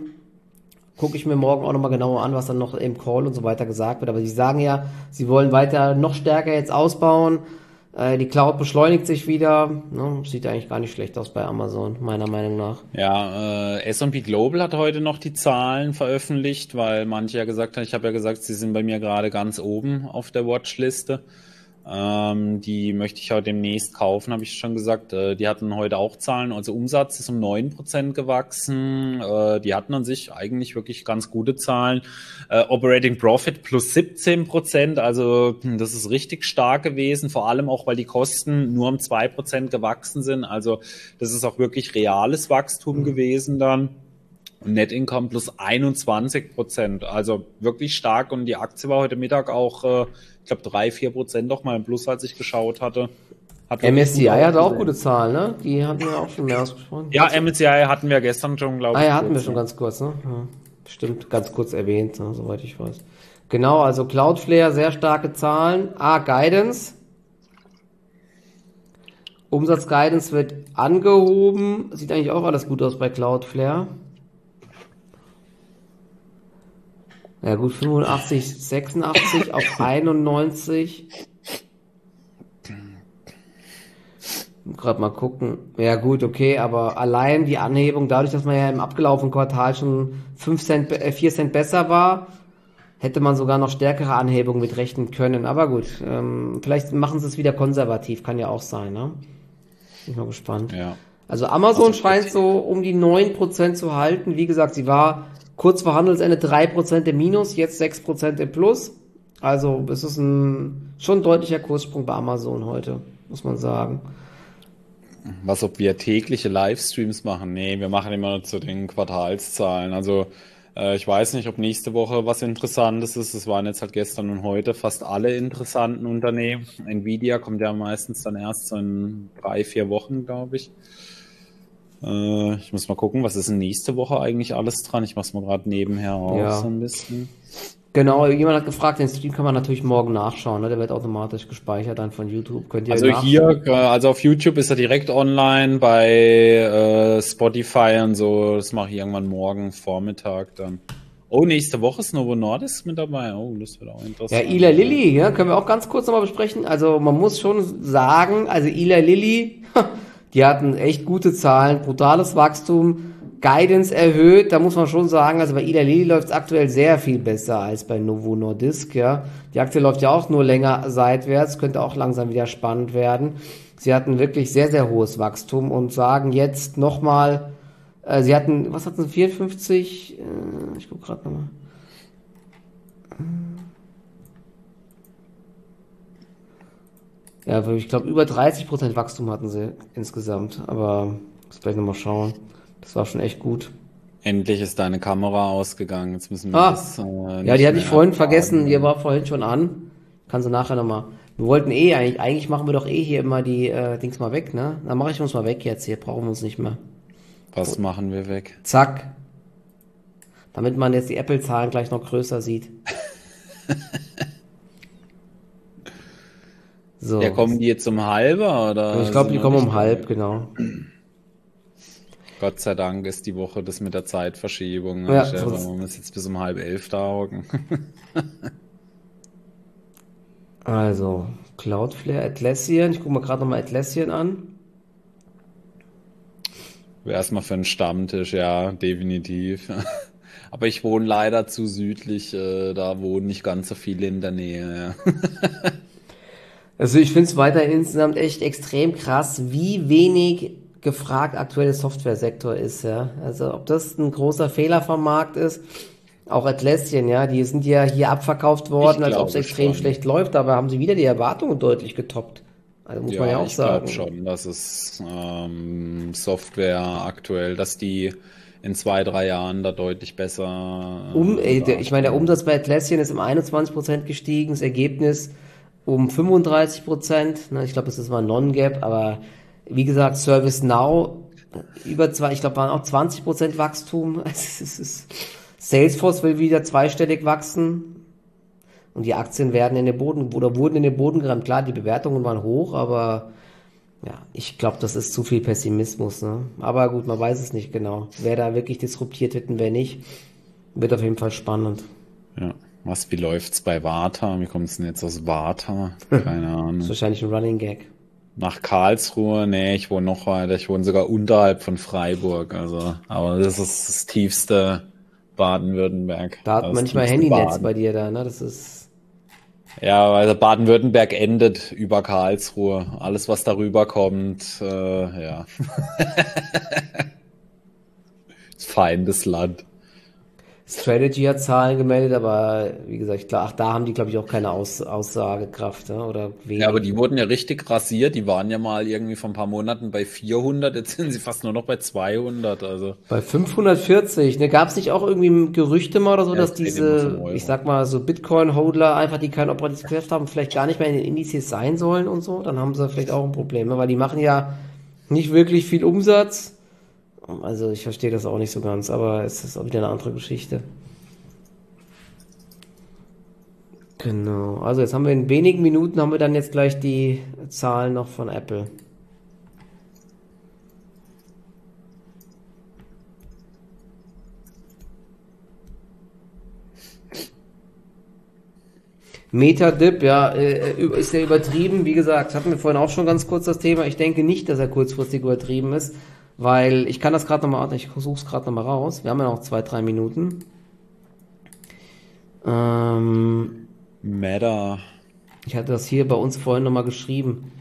Gucke ich mir morgen auch nochmal genauer an, was dann noch im Call und so weiter gesagt wird. Aber sie sagen ja, sie wollen weiter noch stärker jetzt ausbauen. Die Cloud beschleunigt sich wieder. Ne? Sieht eigentlich gar nicht schlecht aus bei Amazon, meiner Meinung nach. Ja, S&P Global hat heute noch die Zahlen veröffentlicht, weil manche ja gesagt haben, ich habe ja gesagt, sie sind bei mir gerade ganz oben auf der Watchliste. Die möchte ich auch demnächst kaufen, habe ich schon gesagt. Die hatten heute auch Zahlen, also Umsatz ist um 9% gewachsen. Die hatten an sich eigentlich wirklich ganz gute Zahlen. Operating Profit plus 17%, also das ist richtig stark gewesen, vor allem auch, weil die Kosten nur um 2% gewachsen sind. Also das ist auch wirklich reales Wachstum gewesen dann. Und Net Income plus 21%, also wirklich stark. Und die Aktie war heute Mittag auch, ich glaube, 3-4% noch mal im Plus, als ich geschaut hatte. MSCI hat auch gute Zahlen, ne? Die hatten wir auch schon mehr ausgesprochen. Ja, MSCI hatten wir gestern schon, glaube ich. Ja, hatten wir schon ganz kurz, ne? Ja, stimmt, ganz kurz erwähnt, ne? Soweit ich weiß. Genau, also Cloudflare, sehr starke Zahlen. Guidance. Umsatzguidance wird angehoben. Sieht eigentlich auch alles gut aus bei Cloudflare. Ja gut, 85, 86 auf 91. Gerade mal gucken. Ja gut, okay, aber allein die Anhebung, dadurch, dass man ja im abgelaufenen Quartal schon 4 Cent besser war, hätte man sogar noch stärkere Anhebungen mit rechnen können. Aber gut, vielleicht machen sie es wieder konservativ, kann ja auch sein, ne? Bin ich mal gespannt. Ja. Also Amazon scheint so um die 9% zu halten. Wie gesagt, sie war kurz vor Handelsende 3% im Minus, jetzt 6% im Plus. Also es ist schon ein deutlicher Kurssprung bei Amazon heute, muss man sagen. Was, ob wir tägliche Livestreams machen? Nee, wir machen immer nur zu den Quartalszahlen. Also ich weiß nicht, ob nächste Woche was Interessantes ist. Es waren jetzt halt gestern und heute fast alle interessanten Unternehmen. Nvidia kommt ja meistens dann erst so in 3, 4 Wochen, glaube ich. Ich muss mal gucken, was ist denn nächste Woche eigentlich alles dran? Ich mach's mal gerade nebenher auf so Ja, ein bisschen. genau. Jemand hat gefragt, den Stream kann man natürlich morgen nachschauen, ne? Der wird automatisch gespeichert dann von YouTube. Könnt ihr Also hier, also auf YouTube ist er direkt online, bei Spotify und so, das mache ich irgendwann morgen Vormittag dann. Oh, nächste Woche ist Novo Nordisk mit dabei. Oh, das wird auch Ja, interessant. Eli Lilly, ja, können wir auch ganz kurz nochmal besprechen. Also man muss schon sagen, also Eli Lilly, die hatten echt gute Zahlen, brutales Wachstum, Guidance erhöht. Da muss man schon sagen, also bei Eli Lilly läuft es aktuell sehr viel besser als bei Novo Nordisk. Ja, die Aktie läuft ja auch nur länger seitwärts, könnte auch langsam wieder spannend werden. Sie hatten wirklich sehr, sehr hohes Wachstum und sagen jetzt nochmal, sie hatten, was hatten sie, 54? Ich gucke gerade nochmal. Ja, ich glaube, über 30% Wachstum hatten sie insgesamt. Aber muss gleich nochmal schauen. Das war schon echt gut. Endlich ist deine Kamera ausgegangen. Jetzt müssen wir Ah, das ja, nicht die hatte ich mehr vorhin ertragen. vergessen. Die war vorhin schon an. Kann sie nachher nochmal. Wir wollten eigentlich machen wir doch hier immer die Dings mal weg, ne? Dann mache ich uns mal weg jetzt hier. Brauchen wir uns nicht mehr. Was machen wir weg? Zack. Damit man jetzt die Apple-Zahlen gleich noch größer sieht. So. Ja, kommen die jetzt um halber oder? Ich glaube, die sind kommen noch um nicht halb, dabei? genau. Gott sei Dank ist die Woche das mit der Zeitverschiebung. Ja, Stefan, sonst, man muss jetzt bis um 10:30 da hocken. also, Cloudflare, Atlassian. Ich gucke mir gerade nochmal Atlassian an. Wäre erstmal für einen Stammtisch, ja, definitiv. Aber ich wohne leider zu südlich, da wohnen nicht ganz so viele in der Nähe. Ja. Also ich finde es weiterhin insgesamt echt extrem krass, wie wenig gefragt aktuell der Softwaresektor ist, ja. Also ob das ein großer Fehler vom Markt ist, auch Atlassian, ja, die sind ja hier abverkauft worden, Ich als ob es glaube extrem schon. schlecht läuft, aber haben sie wieder die Erwartungen deutlich getoppt. Also muss man ja Ja, auch ich glaube sagen. schon, dass es Software aktuell, dass die in 2, 3 Jahren da deutlich besser Ich meine, der dastehen. Umsatz bei Atlassian ist um 21% gestiegen, das Ergebnis um 35%. Ne, ich glaube, das ist mal Non-Gap, aber wie gesagt, ServiceNow über zwei, ich glaube, waren auch 20% Wachstum. Salesforce will wieder zweistellig wachsen und die Aktien werden in den Boden oder wurden in den Boden gerammt. Klar, die Bewertungen waren hoch, aber ja, ich glaube, das ist zu viel Pessimismus. Ne? Aber gut, man weiß es nicht genau. Wer da wirklich disruptiert wird und wer nicht, wird auf jeden Fall spannend. Ja. Wie läuft's bei Warta? Wie kommt's denn jetzt aus Warta? Keine Das ist Ahnung. wahrscheinlich ein Running Gag. Nach Karlsruhe? Nee, ich wohne noch weiter. Ich wohne sogar unterhalb von Freiburg. Also, aber das ist das tiefste Baden-Württemberg. Da hat Das manchmal tiefste Handynetz Baden. bei dir da, ne? Das ist. Ja, also Baden-Württemberg endet über Karlsruhe. Alles, was darüber kommt, ja, ist Feindesland. Strategy hat Zahlen gemeldet, aber wie gesagt, klar, ach, da haben die, glaube ich, auch keine Aussagekraft, ne? Oder Ja, aber wenig. die wurden ja richtig rasiert. Die waren ja mal irgendwie vor ein paar Monaten bei 400. Jetzt sind sie fast nur noch bei 200. Also, Bei 540, ne, gab es nicht auch irgendwie Gerüchte mal oder so, ja, dass ich rede immer vom diese, ich Euro. sag mal, so Bitcoin-Hodler einfach, die kein operatives Geschäft haben, vielleicht gar nicht mehr in den Indizes sein sollen und so? Dann haben sie vielleicht auch ein Problem, ne? Weil die machen ja nicht wirklich viel Umsatz. Also ich verstehe das auch nicht so ganz, aber es ist auch wieder eine andere Geschichte. Genau. Also jetzt haben wir in wenigen Minuten haben wir dann jetzt gleich die Zahlen noch von Apple. Meta-Dip, ja, ist ja übertrieben. Wie gesagt, hatten wir vorhin auch schon ganz kurz das Thema. Ich denke nicht, dass er kurzfristig übertrieben ist, weil ich kann das gerade nochmal, ich versuche es gerade nochmal raus. Wir haben ja noch 2, 3 Minuten. Meta. Ich hatte das hier bei uns vorhin nochmal geschrieben.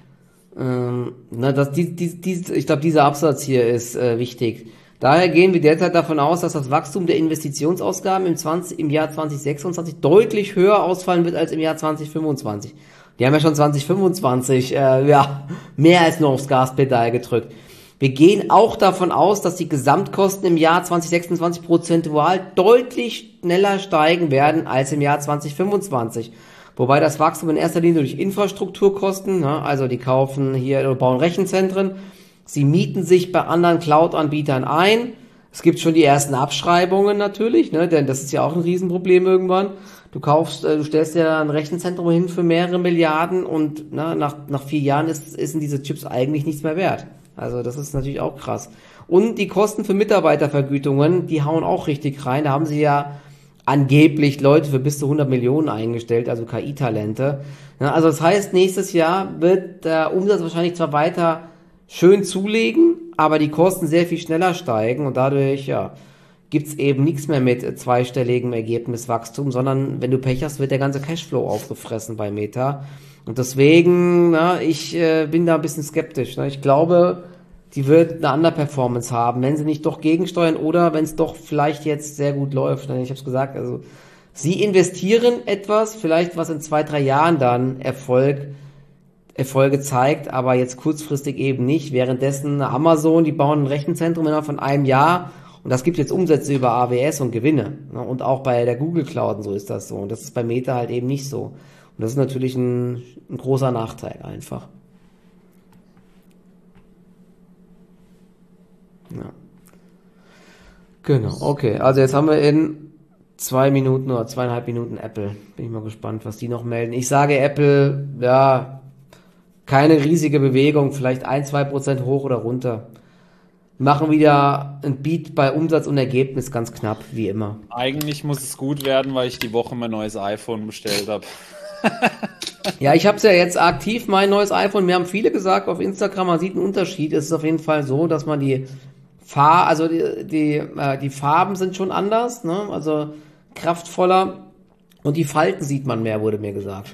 Ich glaube, dieser Absatz hier ist wichtig. Daher gehen wir derzeit davon aus, dass das Wachstum der Investitionsausgaben im Jahr 2026 deutlich höher ausfallen wird als im Jahr 2025. Die haben ja schon 2025 mehr als nur aufs Gaspedal gedrückt. Wir gehen auch davon aus, dass die Gesamtkosten im Jahr 2026 prozentual deutlich schneller steigen werden als im Jahr 2025. Wobei das Wachstum in erster Linie durch Infrastrukturkosten, ne, also die kaufen hier oder bauen Rechenzentren, sie mieten sich bei anderen Cloud-Anbietern ein. Es gibt schon die ersten Abschreibungen natürlich, ne, denn das ist ja auch ein Riesenproblem irgendwann. Du stellst ja ein Rechenzentrum hin für mehrere Milliarden und nach 4 Jahren sind diese Chips eigentlich nichts mehr wert. Also das ist natürlich auch krass. Und die Kosten für Mitarbeitervergütungen, die hauen auch richtig rein. Da haben sie ja angeblich Leute für bis zu 100 Millionen eingestellt, also KI-Talente. Ja, also das heißt, nächstes Jahr wird der Umsatz wahrscheinlich zwar weiter schön zulegen, aber die Kosten sehr viel schneller steigen und dadurch, ja, gibt's eben nichts mehr mit zweistelligem Ergebniswachstum, sondern wenn du Pech hast, wird der ganze Cashflow aufgefressen bei Meta. Und deswegen, ich bin da ein bisschen skeptisch. Ich glaube, die wird eine Underperformance haben, wenn sie nicht doch gegensteuern oder wenn es doch vielleicht jetzt sehr gut läuft. Ich habe es gesagt, also sie investieren etwas, vielleicht was in 2, 3 Jahren dann Erfolge zeigt, aber jetzt kurzfristig eben nicht. Währenddessen Amazon, die bauen ein Rechenzentrum innerhalb von einem Jahr und das gibt jetzt Umsätze über AWS und Gewinne. Und auch bei der Google Cloud und so ist das so. Und das ist bei Meta halt eben nicht so. Und das ist natürlich ein großer Nachteil einfach. Ja. Genau, okay. Also jetzt haben wir in 2 Minuten oder 2,5 Minuten Apple. Bin ich mal gespannt, was die noch melden. Ich sage Apple, ja, keine riesige Bewegung, vielleicht 1-2% hoch oder runter. Machen wieder ein Beat bei Umsatz und Ergebnis ganz knapp, wie immer. Eigentlich muss es gut werden, weil ich die Woche mein neues iPhone bestellt habe. Ja, ich habe es ja jetzt aktiv, mein neues iPhone. Mir haben viele gesagt auf Instagram, man sieht einen Unterschied. Es ist auf jeden Fall so, dass man die Farben sind schon anders, ne? Also kraftvoller und die Falten sieht man mehr, wurde mir gesagt.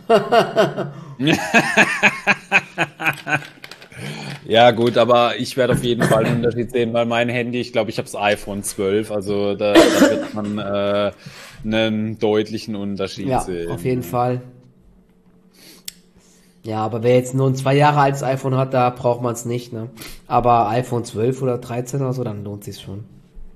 Ja gut, aber ich werde auf jeden Fall einen Unterschied sehen, weil mein Handy, ich glaube, ich habe das iPhone 12, also da wird man einen deutlichen Unterschied sehen. Ja, auf jeden Fall. Ja, aber wer jetzt nur ein 2 Jahre altes iPhone hat, da braucht man es nicht, ne? Aber iPhone 12 oder 13 oder so, dann lohnt sich's schon.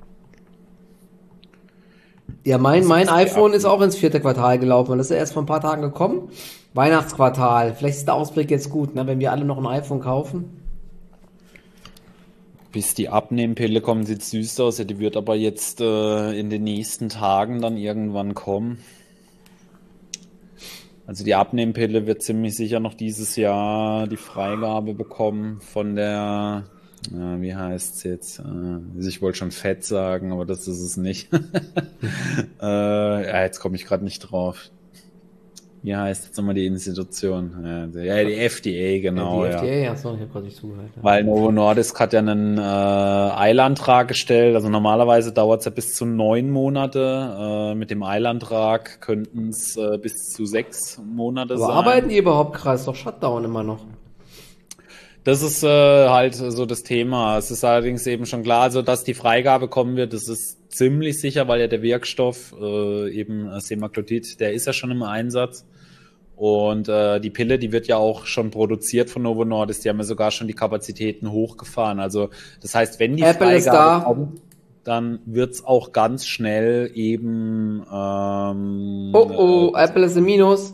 Ja, mein iPhone ist auch ins 4. Quartal gelaufen. Das ist ja erst vor ein paar Tagen gekommen. Weihnachtsquartal. Vielleicht ist der Ausblick jetzt gut, ne? Wenn wir alle noch ein iPhone kaufen. Bis die Abnehmpille kommt, sieht süß aus. Ja, die wird aber jetzt in den nächsten Tagen dann irgendwann kommen. Also die Abnehmpille wird ziemlich sicher noch dieses Jahr die Freigabe bekommen von der, wie heißt es jetzt? Ich wollte schon Fett sagen, aber das ist es nicht. Jetzt komme ich gerade nicht drauf. Wie heißt jetzt nochmal die Institution? Ja, die FDA, genau. Ja, die FDA, ja, so, ich habe gerade nicht zugehört. Ja. Weil Novo Nordisk hat ja einen Eilantrag gestellt. Also normalerweise dauert es ja bis zu 9 Monate. Mit dem Eilantrag könnten es bis zu 6 Monate sein. Aber arbeiten die überhaupt krass? Doch Shutdown immer noch. Das ist halt so das Thema. Es ist allerdings eben schon klar, also dass die Freigabe kommen wird, das ist ziemlich sicher, weil ja der Wirkstoff, eben Semaglutid, der ist ja schon im Einsatz. Und die Pille, die wird ja auch schon produziert von Novo Nordisk, die haben ja sogar schon die Kapazitäten hochgefahren. Also das heißt, wenn die Apple ist Freigabe da, kommt, dann wird's auch ganz schnell eben Apple ist im Minus.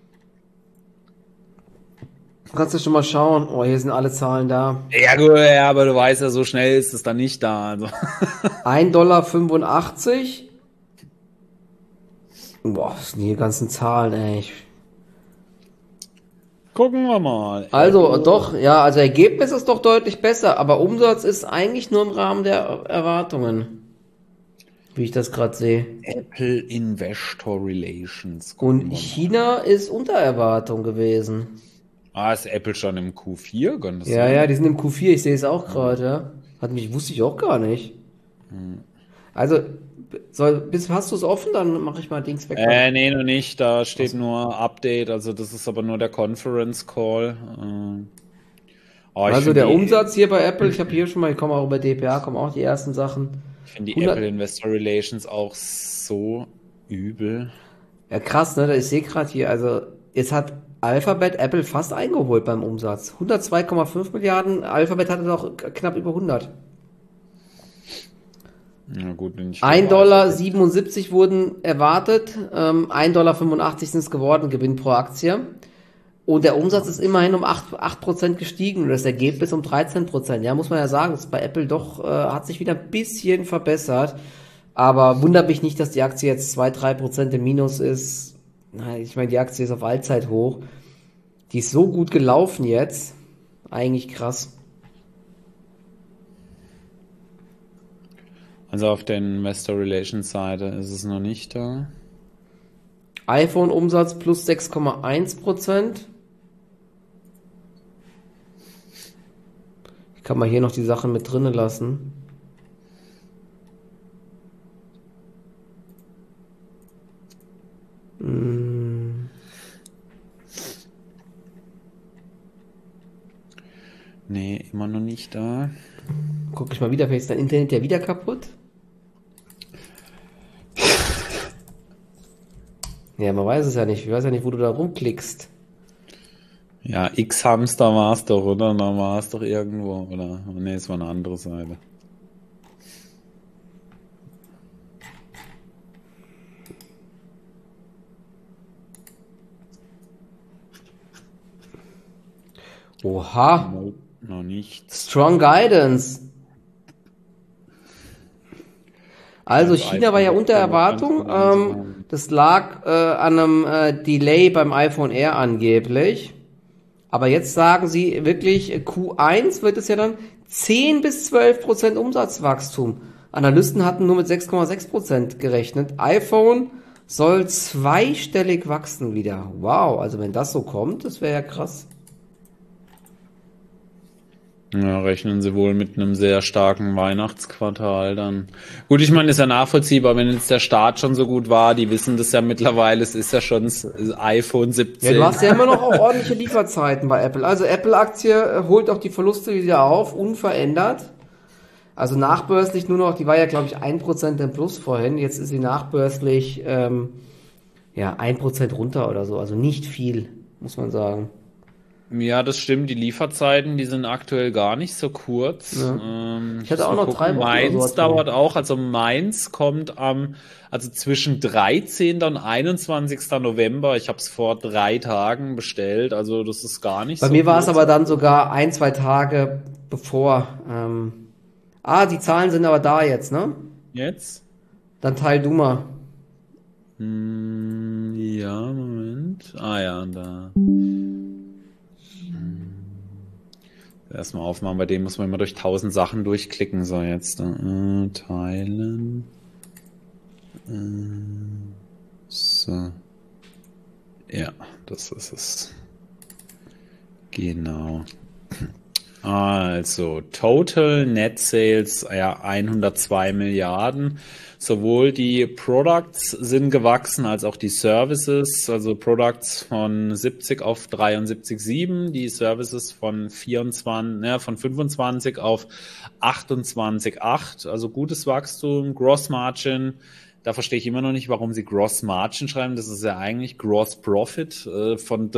Kannst du schon mal schauen. Oh, hier sind alle Zahlen da. ja, gut, ja, aber du weißt ja, so schnell ist es dann nicht da. Also. 1,85 $. Boah, was sind die ganzen Zahlen, ey. Gucken wir mal. Also, doch, ja, also Ergebnis ist doch deutlich besser, aber Umsatz ist eigentlich nur im Rahmen der Erwartungen. Wie ich das gerade sehe. Apple Investor Relations. Und China ist unter Erwartung gewesen. Ist Apple schon im Q4? Kann das Ja, sein? ja, die sind im Q4, ich sehe es auch gerade, ja. Wusste ich auch gar nicht. Also, hast du es offen? Dann mache ich mal Dings weg. Nee, noch nicht. Da steht nur Update. Also das ist aber nur der Conference Call. Also der Umsatz hier bei Apple, ich habe hier schon mal, ich komme auch über DPA, kommen auch die ersten Sachen. Ich finde die Apple Investor Relations auch so übel. Ja, krass, ne? Ich sehe gerade hier, also jetzt hat Alphabet Apple fast eingeholt beim Umsatz. 102,5 Milliarden, Alphabet hatte doch knapp über 100. Na gut, wenn ich 1,77 $ wurden erwartet, 1,85 $ sind es geworden, Gewinn pro Aktie. Und der Umsatz ist immerhin um 8% gestiegen und das Ergebnis um 13%. Ja, muss man ja sagen, das ist bei Apple doch, hat sich wieder ein bisschen verbessert. Aber wundert mich nicht, dass die Aktie jetzt 2-3% im Minus ist. Na, ich meine, die Aktie ist auf Allzeithoch. Die ist so gut gelaufen jetzt. Eigentlich krass. Also auf der Investor Relations Seite ist es noch nicht da. iPhone-Umsatz plus 6,1%. Ich kann mal hier noch die Sachen mit drinnen lassen. Nee, immer noch nicht da. Guck ich mal wieder, vielleicht ist dein Internet ja wieder kaputt. Ja, man weiß es ja nicht. Ich weiß ja nicht, wo du da rumklickst. Ja, X-Hamster war es doch, oder? Da war es doch irgendwo, oder? Nee, es war eine andere Seite. Oha. Nope, noch nicht. Strong Guidance. Also China war ja unter Erwartung. Das lag an einem Delay beim iPhone Air angeblich. Aber jetzt sagen sie wirklich, Q1 wird es ja dann 10-12% Umsatzwachstum. Analysten hatten nur mit 6,6% gerechnet. iPhone soll zweistellig wachsen wieder. Wow, also wenn das so kommt, das wäre ja krass. Ja, rechnen sie wohl mit einem sehr starken Weihnachtsquartal dann. Gut, ich meine, ist ja nachvollziehbar, wenn jetzt der Start schon so gut war, die wissen das ja mittlerweile, es ist ja schon das iPhone 17. Ja, du hast ja immer noch auch ordentliche Lieferzeiten bei Apple. Also Apple-Aktie holt auch die Verluste wieder auf, unverändert. Also nachbörslich nur noch, die war ja glaube ich 1% im Plus vorhin, jetzt ist sie nachbörslich 1% runter oder so, also nicht viel, muss man sagen. Ja, das stimmt. Die Lieferzeiten, die sind aktuell gar nicht so kurz. Ja. Ich hatte auch noch 3 Wochen Mainz oder so. dauert auch, also Mainz kommt also zwischen 13. und 21. November. Ich habe es vor 3 Tagen bestellt, also das ist gar nicht Bei so mir war es kurz. aber dann sogar 1-2 Tage bevor. Die Zahlen sind aber da jetzt, ne? Jetzt? Dann teil du mal. Ja, Moment. Ja, da. Erstmal aufmachen, bei dem muss man immer durch 1000 Sachen durchklicken. So, jetzt teilen. So. Ja, das ist es. Genau. Also, Total Net Sales, 102 Milliarden. Sowohl die Products sind gewachsen, als auch die Services. Also Products von 70 auf 73,7, die Services von 25 auf 28,8. Also gutes Wachstum, Gross Margin. Da verstehe ich immer noch nicht, warum sie Gross Margin schreiben. Das ist ja eigentlich Gross Profit von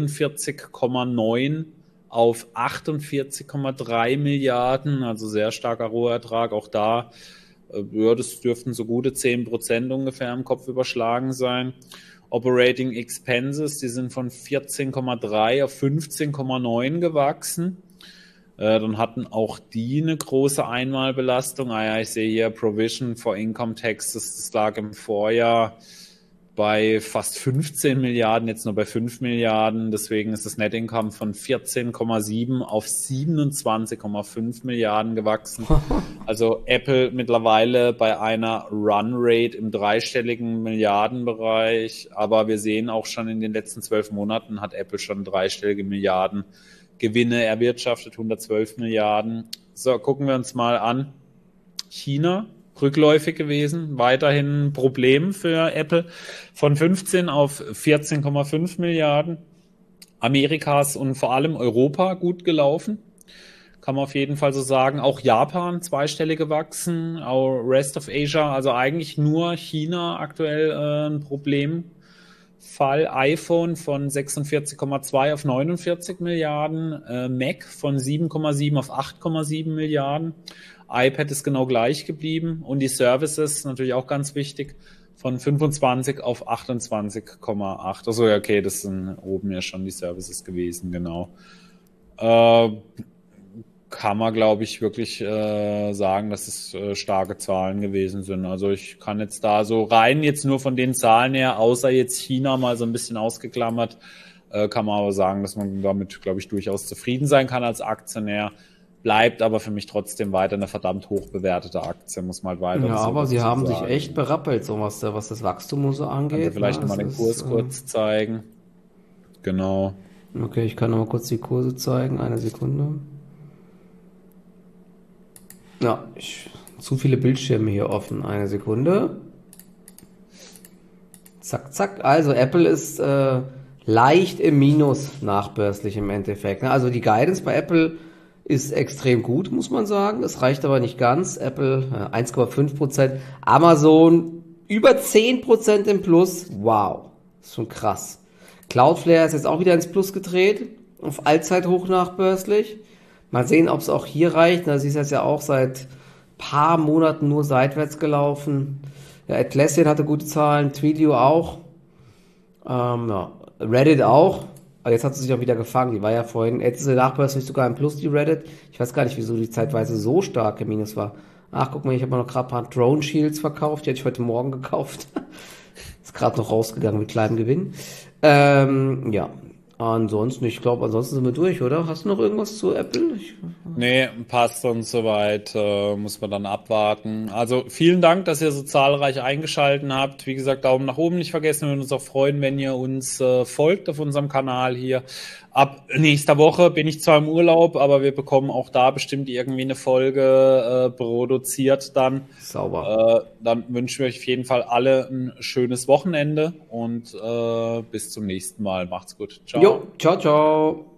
43,9 auf 48,3 Milliarden. Also sehr starker Rohertrag. Auch da, das dürften so gute 10% ungefähr im Kopf überschlagen sein. Operating Expenses, die sind von 14,3 auf 15,9 gewachsen. Dann hatten auch die eine große Einmalbelastung. Ich sehe hier Provision for Income Taxes, das lag im Vorjahr bei fast 15 Milliarden, jetzt nur bei 5 Milliarden. Deswegen ist das Net Income von 14,7 auf 27,5 Milliarden gewachsen. Also Apple mittlerweile bei einer Run-Rate im dreistelligen Milliardenbereich. Aber wir sehen auch schon in den letzten 12 Monaten hat Apple schon dreistellige Milliarden Gewinne erwirtschaftet, 112 Milliarden. So, gucken wir uns mal an. China, rückläufig gewesen, weiterhin ein Problem für Apple, von 15 auf 14,5 Milliarden. Amerikas und vor allem Europa gut gelaufen, kann man auf jeden Fall so sagen. Auch Japan zweistellig gewachsen, auch Rest of Asia, also eigentlich nur China aktuell ein Problem Fall, iPhone von 46,2 auf 49 Milliarden, Mac von 7,7 auf 8,7 Milliarden, iPad ist genau gleich geblieben und die Services, natürlich auch ganz wichtig, von 25 auf 28,8. Also ja, okay, das sind oben ja schon die Services gewesen, genau. Kann man, glaube ich, wirklich sagen, dass es starke Zahlen gewesen sind. Also ich kann jetzt da so rein, jetzt nur von den Zahlen her, außer jetzt China mal so ein bisschen ausgeklammert, kann man aber sagen, dass man damit, glaube ich, durchaus zufrieden sein kann als Aktionär. Bleibt aber für mich trotzdem weiter eine verdammt hoch bewertete Aktie, muss man halt weiter Ja, so aber sie dazu haben sich sagen. echt berappelt, so was das Wachstum und so Kannst du angeht. vielleicht Ne? nochmal den Kurs kurz zeigen? Genau. Okay, ich kann nochmal kurz die Kurse zeigen. Eine Sekunde. Ja, zu viele Bildschirme hier offen. Eine Sekunde. Zack, zack. Also Apple ist leicht im Minus nachbörslich im Endeffekt. Ne? Also die Guidance bei Apple ist extrem gut, muss man sagen. Es reicht aber nicht ganz. Apple 1,5%. Amazon über 10% im Plus. Wow, ist schon krass. Cloudflare ist jetzt auch wieder ins Plus gedreht. Auf Allzeithoch nachbörslich. Mal sehen, ob es auch hier reicht. Sie ist jetzt ja auch seit paar Monaten nur seitwärts gelaufen. Ja, Atlassian hatte gute Zahlen, Twilio auch. Ja, Reddit auch. Aber jetzt hat sie sich auch wieder gefangen. Die war ja vorhin, jetzt ist sie nachbörslich sogar im Plus, die Reddit. Ich weiß gar nicht, wieso die zeitweise so stark im Minus war. Ach, guck mal, ich habe noch gerade ein paar Drone Shields verkauft. Die hätte ich heute Morgen gekauft. Ist gerade noch rausgegangen mit kleinem Gewinn. Ja. Ansonsten, ich glaube, ansonsten sind wir durch, oder? Hast du noch irgendwas zu Apple? Nee, passt und soweit, muss man dann abwarten. Also vielen Dank, dass ihr so zahlreich eingeschalten habt. Wie gesagt, Daumen nach oben nicht vergessen. Wir würden uns auch freuen, wenn ihr uns folgt auf unserem Kanal hier. Ab nächster Woche bin ich zwar im Urlaub, aber wir bekommen auch da bestimmt irgendwie eine Folge produziert dann. Sauber. Dann wünschen wir euch auf jeden Fall alle ein schönes Wochenende und bis zum nächsten Mal. Macht's gut. Ciao. Jo, ciao, ciao.